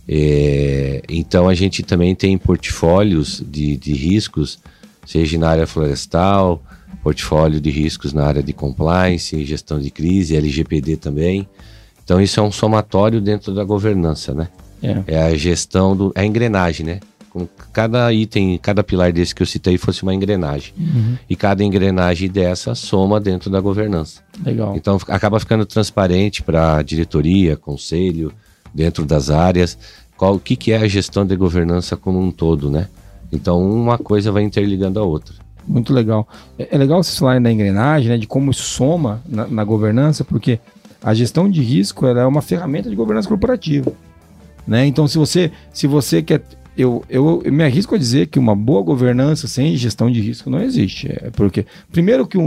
é, então a gente também tem portfólios de, de riscos, seja na área florestal, portfólio de riscos na área de compliance, gestão de crise, L G P D também. Então isso é um somatório dentro da governança, né? É. É a gestão, do, é a engrenagem, né? Com cada item, cada pilar desse que eu citei fosse uma engrenagem. Uhum. E cada engrenagem dessa soma dentro da governança. Legal. Então acaba ficando transparente para a diretoria, conselho, dentro das áreas, qual, o que, que é a gestão de governança como um todo, né? Então uma coisa vai interligando a outra. Muito legal. É, é legal vocês falarem da engrenagem, né? De como isso soma na, na governança, porque a gestão de risco ela é uma ferramenta de governança corporativa, né? Então se você, se você quer... Eu, eu, eu me arrisco a dizer que uma boa governança sem gestão de risco não existe. É porque, primeiro que um,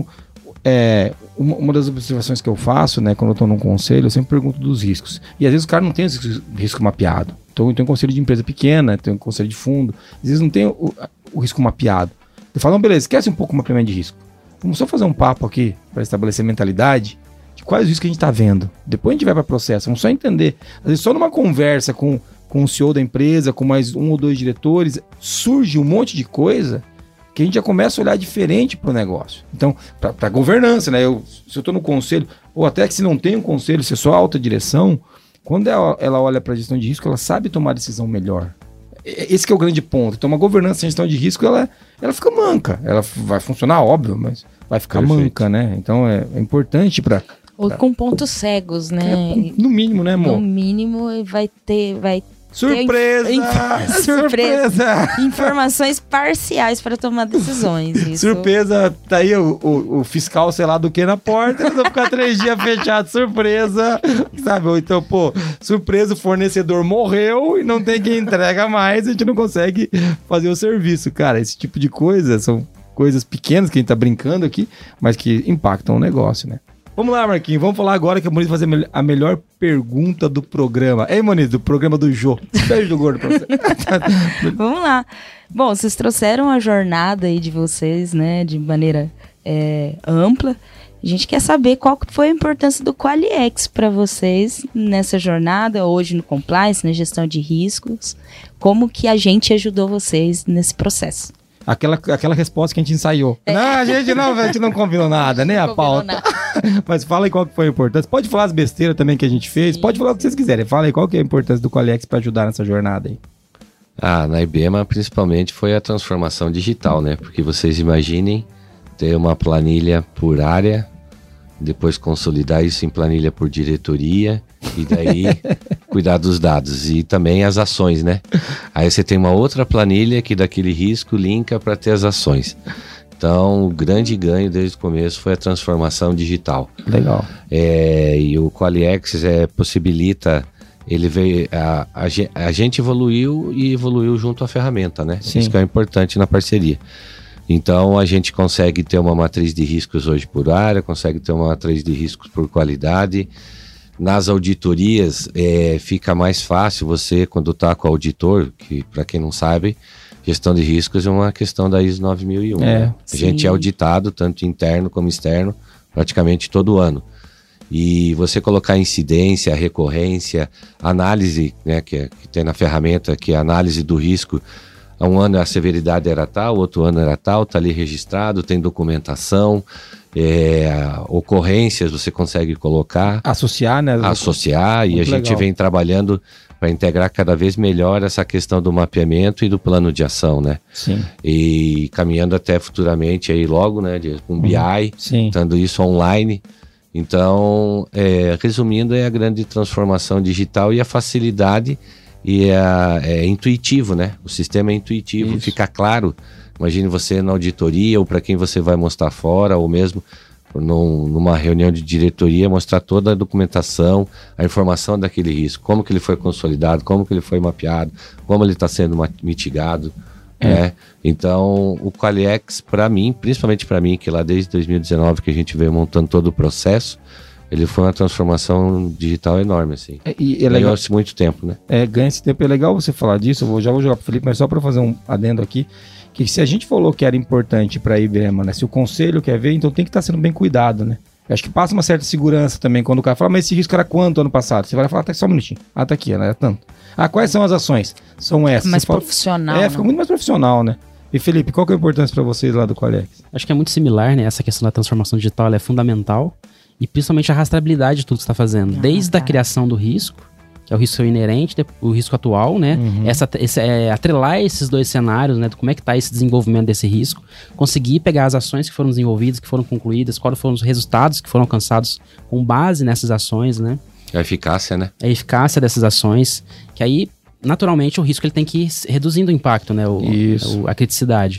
é, uma, uma das observações que eu faço, né, quando eu estou num conselho, eu sempre pergunto dos riscos. E às vezes o cara não tem esse risco mapeado. Então tem um conselho de empresa pequena, tem um conselho de fundo, às vezes não tem o, o risco mapeado. Eu falo, não, beleza, esquece um pouco o mapeamento de risco. Vamos só fazer um papo aqui para estabelecer mentalidade de quais os riscos que a gente está vendo. Depois a gente vai para o processo, vamos só entender. Às vezes só numa conversa com com o C E O da empresa, com mais um ou dois diretores, surge um monte de coisa que a gente já começa a olhar diferente para o negócio. Então, para a governança, né? Eu, se eu estou no conselho, ou até que se não tem um conselho, se é só alta direção, quando ela, ela olha para a gestão de risco, ela sabe tomar decisão melhor. Esse que é o grande ponto. Então, uma governança sem gestão de risco, ela, ela fica manca. Ela vai funcionar, óbvio, mas vai ficar Perfeito. manca, né? Então, é, é importante para... Ou com pontos cegos, né? É, no mínimo, né, amor? No mínimo vai ter... Vai Surpresa! Inf- surpresa! Informações parciais para tomar decisões. Isso. Surpresa, tá aí o, o, o fiscal, sei lá do que, na porta, eles vão ficar três dias fechados, surpresa, sabe? Ou então, pô, surpresa, o fornecedor morreu e não tem quem entrega mais, a gente não consegue fazer o serviço. Cara, esse tipo de coisa são coisas pequenas que a gente tá brincando aqui, mas que impactam o negócio, né? Vamos lá, Marquinhos, vamos falar agora que a Moniz vai fazer a melhor pergunta do programa. Ei, Moniz, do programa do Jô. Beijo do gordo pra você. Vamos lá. Bom, vocês trouxeram a jornada aí de vocês, né, de maneira é, ampla. A gente quer saber qual foi a importância do QualiX para vocês nessa jornada, hoje no compliance, na gestão de riscos. Como que a gente ajudou vocês nesse processo? Aquela, aquela resposta que a gente ensaiou. É. Não, a gente não, a gente não combinou nada, nem a pauta. Mas fala aí qual que foi a importância. Pode falar as besteiras também que a gente fez. Sim, pode falar sim. O que vocês quiserem. Fala aí qual que é a importância do QualiX para ajudar nessa jornada aí. Ah, na IBEMA principalmente foi a transformação digital, né? Porque vocês imaginem ter uma planilha por área, depois consolidar isso em planilha por diretoria e daí cuidar dos dados e também as ações, né? Aí você tem uma outra planilha que daquele risco linka para ter as ações. Então, o grande ganho desde o começo foi a transformação digital. Legal. É, e o QualiX é, possibilita, ele veio, a, a, a gente evoluiu e evoluiu junto à ferramenta, né? Sim. Isso que é importante na parceria. Então, a gente consegue ter uma matriz de riscos hoje por área, consegue ter uma matriz de riscos por qualidade. Nas auditorias, é, fica mais fácil você, quando está com o auditor, que para quem não sabe, gestão de riscos é uma questão da I S O nove mil e um. É, né? A gente é auditado, tanto interno como externo, praticamente todo ano. E você colocar incidência, recorrência, análise, né, que, que tem na ferramenta, que é a análise do risco. Um ano a severidade era tal, outro ano era tal, está ali registrado, tem documentação, é, ocorrências você consegue colocar. Associar, né? Associar, e a gente legal. vem trabalhando para integrar cada vez melhor essa questão do mapeamento e do plano de ação, né? Sim. E caminhando até futuramente aí logo, né, de, com B I, Sim. estando isso online. Então, é, resumindo, é a grande transformação digital e a facilidade e é, é intuitivo, né? O sistema é intuitivo, Isso. fica claro. Imagine você na auditoria ou para quem você vai mostrar fora, ou mesmo num, numa reunião de diretoria, mostrar toda a documentação, a informação daquele risco, como que ele foi consolidado, como que ele foi mapeado, como ele está sendo mitigado. É. Né? Então, o QualiX, para mim, principalmente para mim, que lá desde dois mil e dezenove que a gente veio montando todo o processo, ele foi uma transformação digital enorme, assim. É, e é legal. Ganhou-se muito tempo, né? É, ganha esse tempo. É legal você falar disso. Eu vou, já vou jogar pro Felipe, mas só para fazer um adendo aqui, que se a gente falou que era importante para a IBEMA, né? Se o conselho quer ver, então tem que estar sendo bem cuidado, né? Eu acho que passa uma certa segurança também quando o cara fala, mas esse risco era quanto ano passado? Você vai falar, tá só um minutinho. Ah, tá aqui, né? É tanto. Ah, quais são as ações? São essas. Mais Você fala- profissional. É, né? fica muito mais profissional, né? E Felipe, qual que é a importância para vocês lá do QualiX? Acho que é muito similar, né? Essa questão da transformação digital ela é fundamental. E principalmente a rastreabilidade de tudo que você está fazendo. Ah, Desde tá. a criação do risco, que é o risco inerente, de- o risco atual, né? Uhum. Essa, esse, é, atrelar esses dois cenários, né? De como é que está esse desenvolvimento desse risco. Conseguir pegar as ações que foram desenvolvidas, que foram concluídas, quais foram os resultados que foram alcançados com base nessas ações, né? A eficácia, né? A eficácia dessas ações, que aí, naturalmente, o risco ele tem que ir reduzindo o impacto, né? O, Isso. o- a criticidade.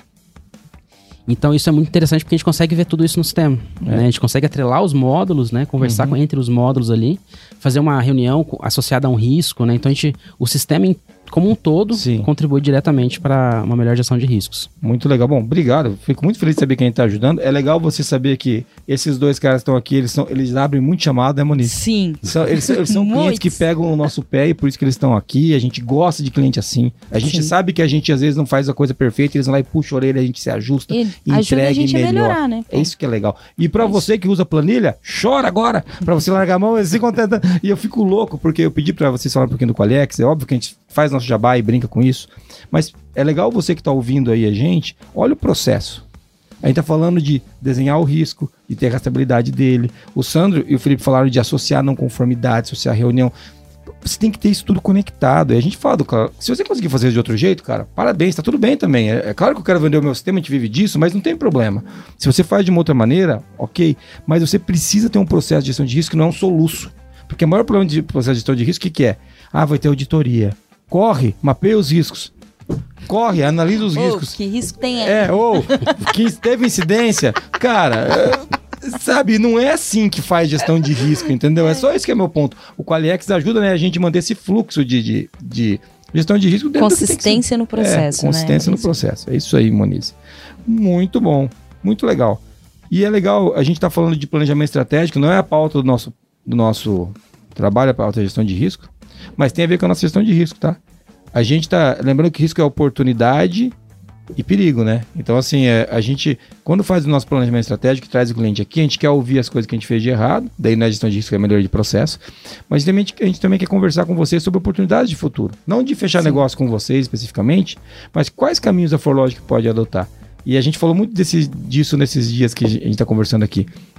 Então isso é muito interessante porque a gente consegue ver tudo isso no sistema. Né? A gente consegue atrelar os módulos, né? Conversar Uhum. com, entre os módulos ali, fazer uma reunião co- associada a um risco, né? Então a gente, o sistema em- como um todo Sim. contribui diretamente para uma melhor gestão de riscos. Muito legal. Bom, obrigado. Fico muito feliz de saber quem está ajudando. É legal você saber que esses dois caras estão aqui, eles, são, eles abrem muito chamado, né, Moniz? Sim. São, eles, eles são clientes Muitos. que pegam o nosso pé e por isso que eles estão aqui. A gente gosta de cliente assim. A gente Sim. sabe que a gente às vezes não faz a coisa perfeita, eles vão lá e puxam a orelha, a gente se ajusta, E e ajuda a entrega gente e a melhora. melhorar, né? É isso que é legal. E pra É isso. você que usa planilha, chora agora. Pra você largar a mão e se contenta. E eu fico louco, porque eu pedi pra vocês falarem um pouquinho do QualiX. É óbvio que a gente faz nosso jabá e brinca com isso. Mas é legal você que tá ouvindo aí a gente, olha o processo. A gente tá falando de desenhar o risco, de ter a rastreabilidade dele. O Sandro e o Felipe falaram de associar não conformidade, associar reunião. Você tem que ter isso tudo conectado. E a gente fala do cara, se você conseguir fazer de outro jeito, cara, parabéns, tá tudo bem também. É, é claro que eu quero vender o meu sistema, a gente vive disso, mas não tem problema. Se você faz de uma outra maneira, ok. Mas você precisa ter um processo de gestão de risco que não é um soluço. Porque o maior problema de processo de gestão de risco, o que, que é? Ah, vai ter auditoria. Corre, mapeia os riscos. Corre, analisa os Ô, riscos. que risco tem aí? É, ou que teve incidência. Cara, é, sabe, não é assim que faz gestão de risco, entendeu? É só esse que é meu ponto. O QualiX ajuda, né, a gente manter esse fluxo de, de, de gestão de risco dentro do que tem que ser. Consistência no processo, É, consistência né? no processo. É isso aí, Moniz. Muito bom, muito legal. E é legal, a gente está falando de planejamento estratégico, não é a pauta do nosso, do nosso trabalho, a pauta de gestão de risco, mas tem a ver com a nossa gestão de risco, tá? A gente tá lembrando que risco é oportunidade e perigo, né? Então, assim, é, a gente, quando faz o nosso planejamento estratégico, traz o cliente aqui, a gente quer ouvir as coisas que a gente fez de errado, daí na gestão de risco é melhor de processo, mas também, a gente também quer conversar com vocês sobre oportunidades de futuro. Não de fechar Sim. negócio com vocês especificamente, mas quais caminhos a ForLogic pode adotar. E a gente falou muito desse, disso nesses dias que a gente está conversando aqui.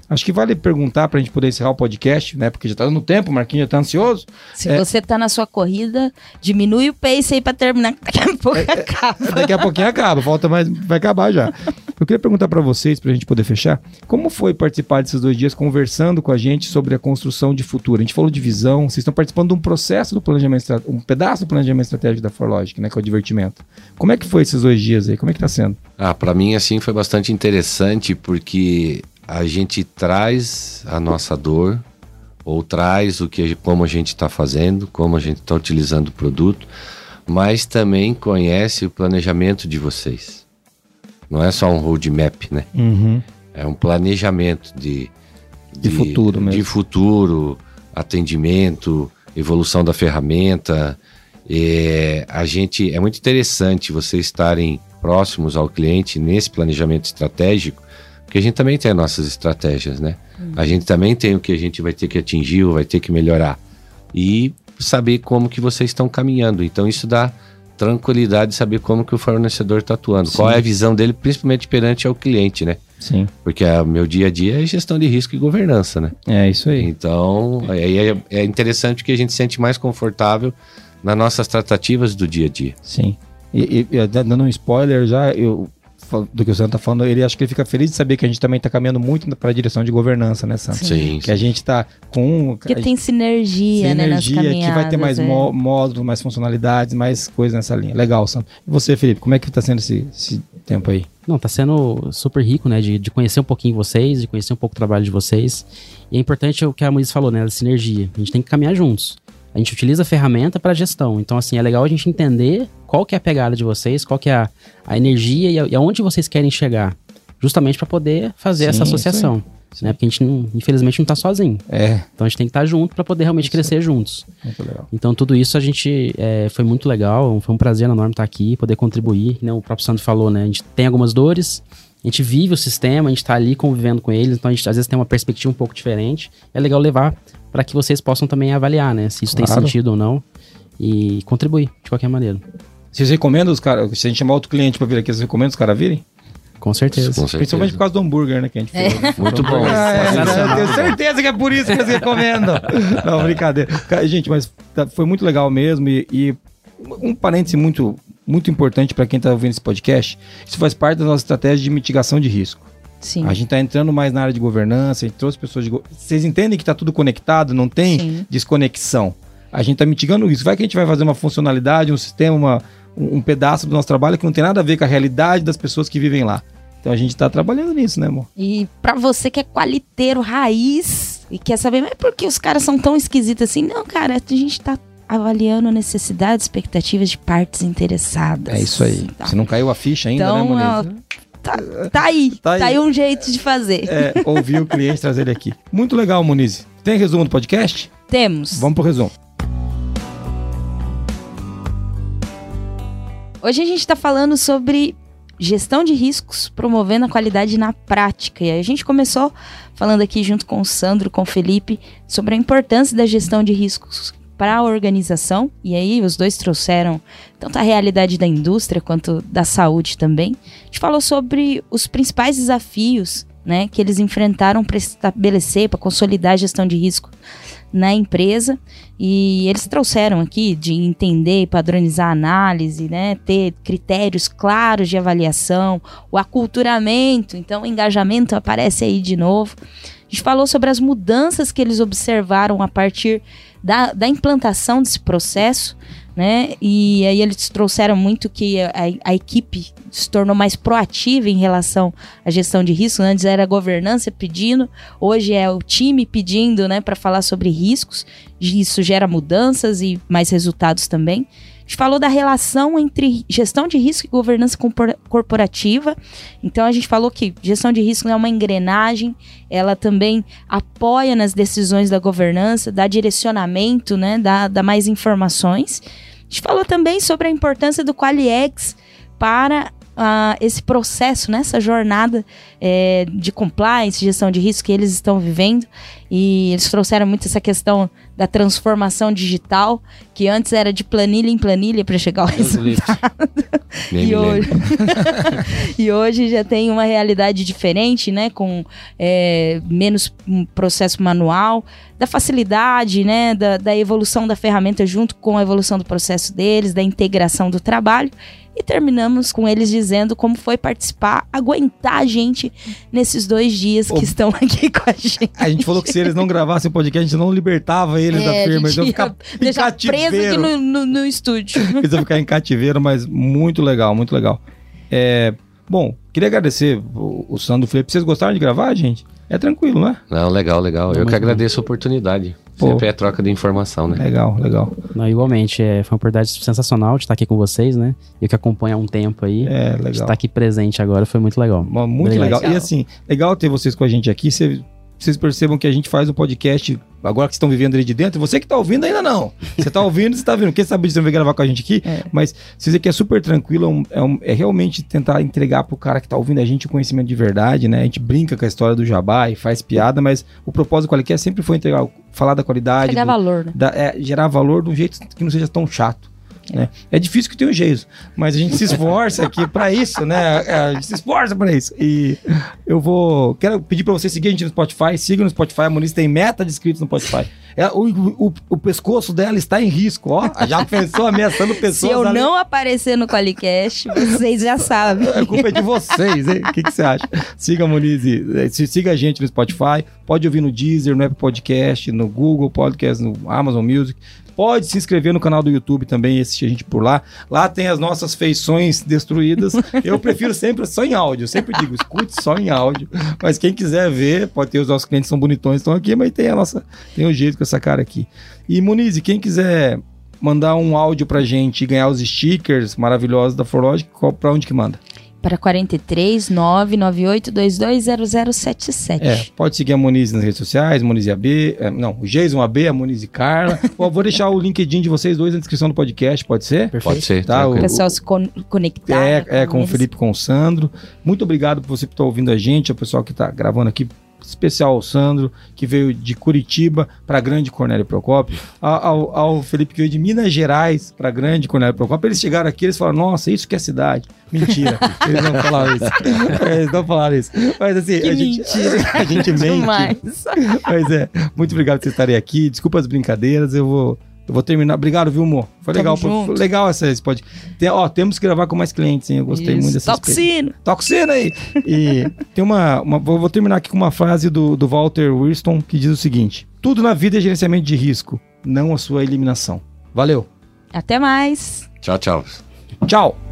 Acho que vale perguntar pra gente poder encerrar o podcast, né? Porque já tá dando tempo, o Marquinhos já tá ansioso. Se É. você tá na sua corrida, diminui o pace aí pra terminar, que daqui a pouco É, acaba. Daqui a pouquinho acaba, falta mais, vai acabar já. Eu queria perguntar pra vocês, pra gente poder fechar, como foi participar desses dois dias conversando com a gente sobre a construção de futuro? A gente falou de visão, vocês estão participando de um processo do planejamento estratégico, um pedaço do planejamento estratégico da ForLogic, né? Que é o divertimento. Como é que foi esses dois dias aí? Como é que tá sendo? Ah, para mim, assim, foi bastante interessante, porque a gente traz a nossa dor, ou traz o que, como a gente está fazendo, como a gente está utilizando o produto, mas também conhece o planejamento de vocês. Não é só um roadmap, né? Uhum. É um planejamento de, De futuro mesmo. De futuro, atendimento, evolução da ferramenta. É, a gente, é muito interessante vocês estarem próximos ao cliente nesse planejamento estratégico, porque a gente também tem as nossas estratégias, né? Uhum. A gente também tem o que a gente vai ter que atingir, ou vai ter que melhorar. E saber como que vocês estão caminhando. Então isso dá tranquilidade de saber como que o fornecedor está atuando. Sim. Qual é a visão dele, principalmente perante ao cliente, né? Sim. Porque o meu dia a dia é gestão de risco e governança, né? É isso aí. Então, é, é interessante que a gente se sente mais confortável nas nossas tratativas do dia a dia. Sim. E, e dando um spoiler já, eu, do que o Sandro tá falando, ele acho que ele fica feliz de saber que a gente também tá caminhando muito para a direção de governança, né, Sandro? Sim. Que a gente tá com... Porque tem sinergia, né, nas Sinergia, que vai ter mais é. mó- módulos, mais funcionalidades, mais coisas nessa linha. Legal, Sandro. E você, Felipe, como é que tá sendo esse, esse tempo aí? Não, tá sendo super rico, né, de, de conhecer um pouquinho vocês, de conhecer um pouco o trabalho de vocês. E é importante o que a Muniz falou, né, a sinergia. A gente tem que caminhar juntos. A gente utiliza a ferramenta para gestão. Então, assim, é legal a gente entender qual que é a pegada de vocês, qual que é a, a energia e, a, e aonde vocês querem chegar. Justamente para poder fazer Sim, essa associação. Né? Porque a gente, não, infelizmente, não tá sozinho. É. Então, a gente tem que estar junto para poder realmente isso. crescer juntos. Muito legal. Então, tudo isso a gente é, foi muito legal. Foi um prazer enorme estar aqui, poder contribuir. Né? O próprio Sandro falou, né? A gente tem algumas dores, a gente vive o sistema, a gente tá ali convivendo com eles. Então, a gente às vezes tem uma perspectiva um pouco diferente. É legal levar para que vocês possam também avaliar, né? Se isso claro. tem sentido ou não. E contribuir de qualquer maneira. Vocês recomendam os caras, se a gente chamar outro cliente para vir aqui, vocês recomendam os caras virem? Com certeza. Com certeza. Principalmente por causa do hambúrguer, né, que a gente fez. É. Muito bom. É, eu tenho certeza que é por isso que eles recomendam. Não, brincadeira. Gente, mas foi muito legal mesmo. E, e um parêntese muito, muito importante para quem está ouvindo esse podcast, isso faz parte da nossa estratégia de mitigação de risco. Sim. A gente está entrando mais na área de governança, a gente trouxe pessoas de... Go... Vocês entendem que está tudo conectado, não tem Sim. desconexão. A gente está mitigando isso. Vai que a gente vai fazer uma funcionalidade, um sistema, uma, um pedaço do nosso trabalho que não tem nada a ver com a realidade das pessoas que vivem lá. Então a gente está trabalhando nisso, né, amor? E para você que é qualiteiro raiz e quer saber, mas por que os caras são tão esquisitos assim? Não, cara, a gente está avaliando necessidades, expectativas de partes interessadas. É isso aí. Tá. Se não caiu a ficha ainda, então, né, Muniz? Tá, tá aí, tá aí. Tá aí um jeito de fazer. É, ouvir o cliente, trazer ele aqui. Muito legal, Muniz. Tem resumo do podcast? Temos. Vamos pro resumo. Hoje a gente está falando sobre gestão de riscos, promovendo a qualidade na prática. E a gente começou falando aqui junto com o Sandro, com o Felipe, sobre a importância da gestão de riscos para a organização, e aí os dois trouxeram tanto a realidade da indústria quanto da saúde também. A gente falou sobre os principais desafios, né, que eles enfrentaram para estabelecer, para consolidar a gestão de risco na empresa, e eles trouxeram aqui de entender e padronizar a análise, né, ter critérios claros de avaliação, o aculturamento, então o engajamento aparece aí de novo. A gente falou sobre as mudanças que eles observaram a partir da, da implantação desse processo, né? E aí eles trouxeram muito que a, a equipe se tornou mais proativa em relação à gestão de risco. Antes era a governança pedindo, hoje é o time pedindo, né, para falar sobre riscos. Isso gera mudanças e mais resultados também. A gente falou da relação entre gestão de risco e governança corporativa. Então, a gente falou que gestão de risco é uma engrenagem, ela também apoia nas decisões da governança, dá direcionamento, né, dá, dá mais informações. A gente falou também sobre a importância do QualiX para uh, esse processo, né, essa jornada é, de compliance, gestão de risco que eles estão vivendo. E eles trouxeram muito essa questão da transformação digital, que antes era de planilha em planilha para chegar ao resultado. e, hoje... e hoje já tem uma realidade diferente, né, com é, menos um processo manual, da facilidade, né, da, da evolução da ferramenta junto com a evolução do processo deles, da integração do trabalho. E terminamos com eles dizendo como foi participar, aguentar a gente nesses dois dias que Ô, estão aqui com a gente. A gente falou que se eles não gravassem o podcast, a gente não libertava eles é, da firma. Eles iam ficar em cativeiro. Preso aqui no, no, no estúdio. Eles iam ficar em cativeiro, mas muito legal, muito legal. É, bom, queria agradecer o, o Sandro e o Felipe. Vocês gostaram de gravar, gente? É tranquilo, né? Não, legal, legal. Eu que agradeço a oportunidade. Pô, sempre é troca de informação, né? Legal, legal. Não, igualmente, é, foi uma oportunidade sensacional de estar aqui com vocês, né? Eu que acompanho há um tempo aí. É, legal. De estar aqui presente agora foi muito legal. Muito legal. legal. E assim, legal ter vocês com a gente aqui. Cê, vocês percebam que a gente faz um podcast, agora que estão vivendo ali de dentro, você que tá ouvindo ainda não. Você tá ouvindo, você tá vendo. Quem sabe você não vai gravar com a gente aqui, é. Mas vocês aqui é super tranquilo, é, um, é realmente tentar entregar pro cara que tá ouvindo a gente o conhecimento de verdade, né? A gente brinca com a história do jabá e faz piada, mas o propósito qual é que é? Sempre foi entregar, falar da qualidade. Gerar valor, né? Da, é, gerar valor de um jeito que não seja tão chato. Né? É difícil que tenha um jeito, mas a gente se esforça aqui pra isso, né? A gente se esforça pra isso. E eu vou. Quero pedir pra você seguir a gente no Spotify. Siga no Spotify. A Moniz tem meta de inscritos no Spotify. É, o, o, o pescoço dela está em risco, ó. Já pensou ameaçando pessoas. Se eu ali. não aparecer no Qualicast, vocês já sabem. A culpa é de vocês, hein? O que, que você acha? Siga a Moniz, siga a gente no Spotify. Pode ouvir no Deezer, no Apple Podcast, no Google Podcast, no Amazon Music. Pode se inscrever no canal do YouTube também e assistir a gente por lá. Lá tem as nossas feições destruídas. Eu prefiro sempre só em áudio. Eu sempre digo, escute só em áudio. Mas quem quiser ver, pode ter os nossos clientes são bonitões, estão aqui, mas tem a nossa, tem o jeito com essa cara aqui. E Moniz, quem quiser mandar um áudio pra gente e ganhar os stickers maravilhosos da ForLogic, pra onde que manda? Para quarenta e três, nove nove oito, dois dois zero zero sete sete. É, pode seguir a Moniz nas redes sociais, Moniz e A B, é, não, o Jason A B, a Moniz e Carla. Pô, vou deixar o LinkedIn de vocês dois na descrição do podcast, pode ser? Perfeito. Pode ser. Tá, o pessoal se con- conectar. É, com é com eles. o Felipe, com o Sandro. Muito obrigado por você que está ouvindo a gente, ao pessoal que está gravando aqui. Especial ao Sandro, que veio de Curitiba para Grande Cornélio Procópio, ao, ao Felipe, que veio de Minas Gerais para Grande Cornélio Procópio. Eles chegaram aqui, eles falaram, nossa, isso que é cidade. Mentira, eles não falaram isso. Eles não falaram isso. Mas assim, que a gente, a gente mente. Demais. Mas é, muito obrigado por vocês estarem aqui. Desculpa as brincadeiras, eu vou... Eu vou terminar. Obrigado, viu, amor? Foi legal. Foi legal essa esse pode. Tem, ó, temos que gravar com mais clientes, hein? Eu gostei Isso. muito dessa Toxina. Toxina aí. E tem uma, uma vou, vou terminar aqui com uma frase do, do Walter Winston que diz o seguinte: tudo na vida é gerenciamento de risco, não a sua eliminação. Valeu. Até mais. Tchau, tchau. Tchau.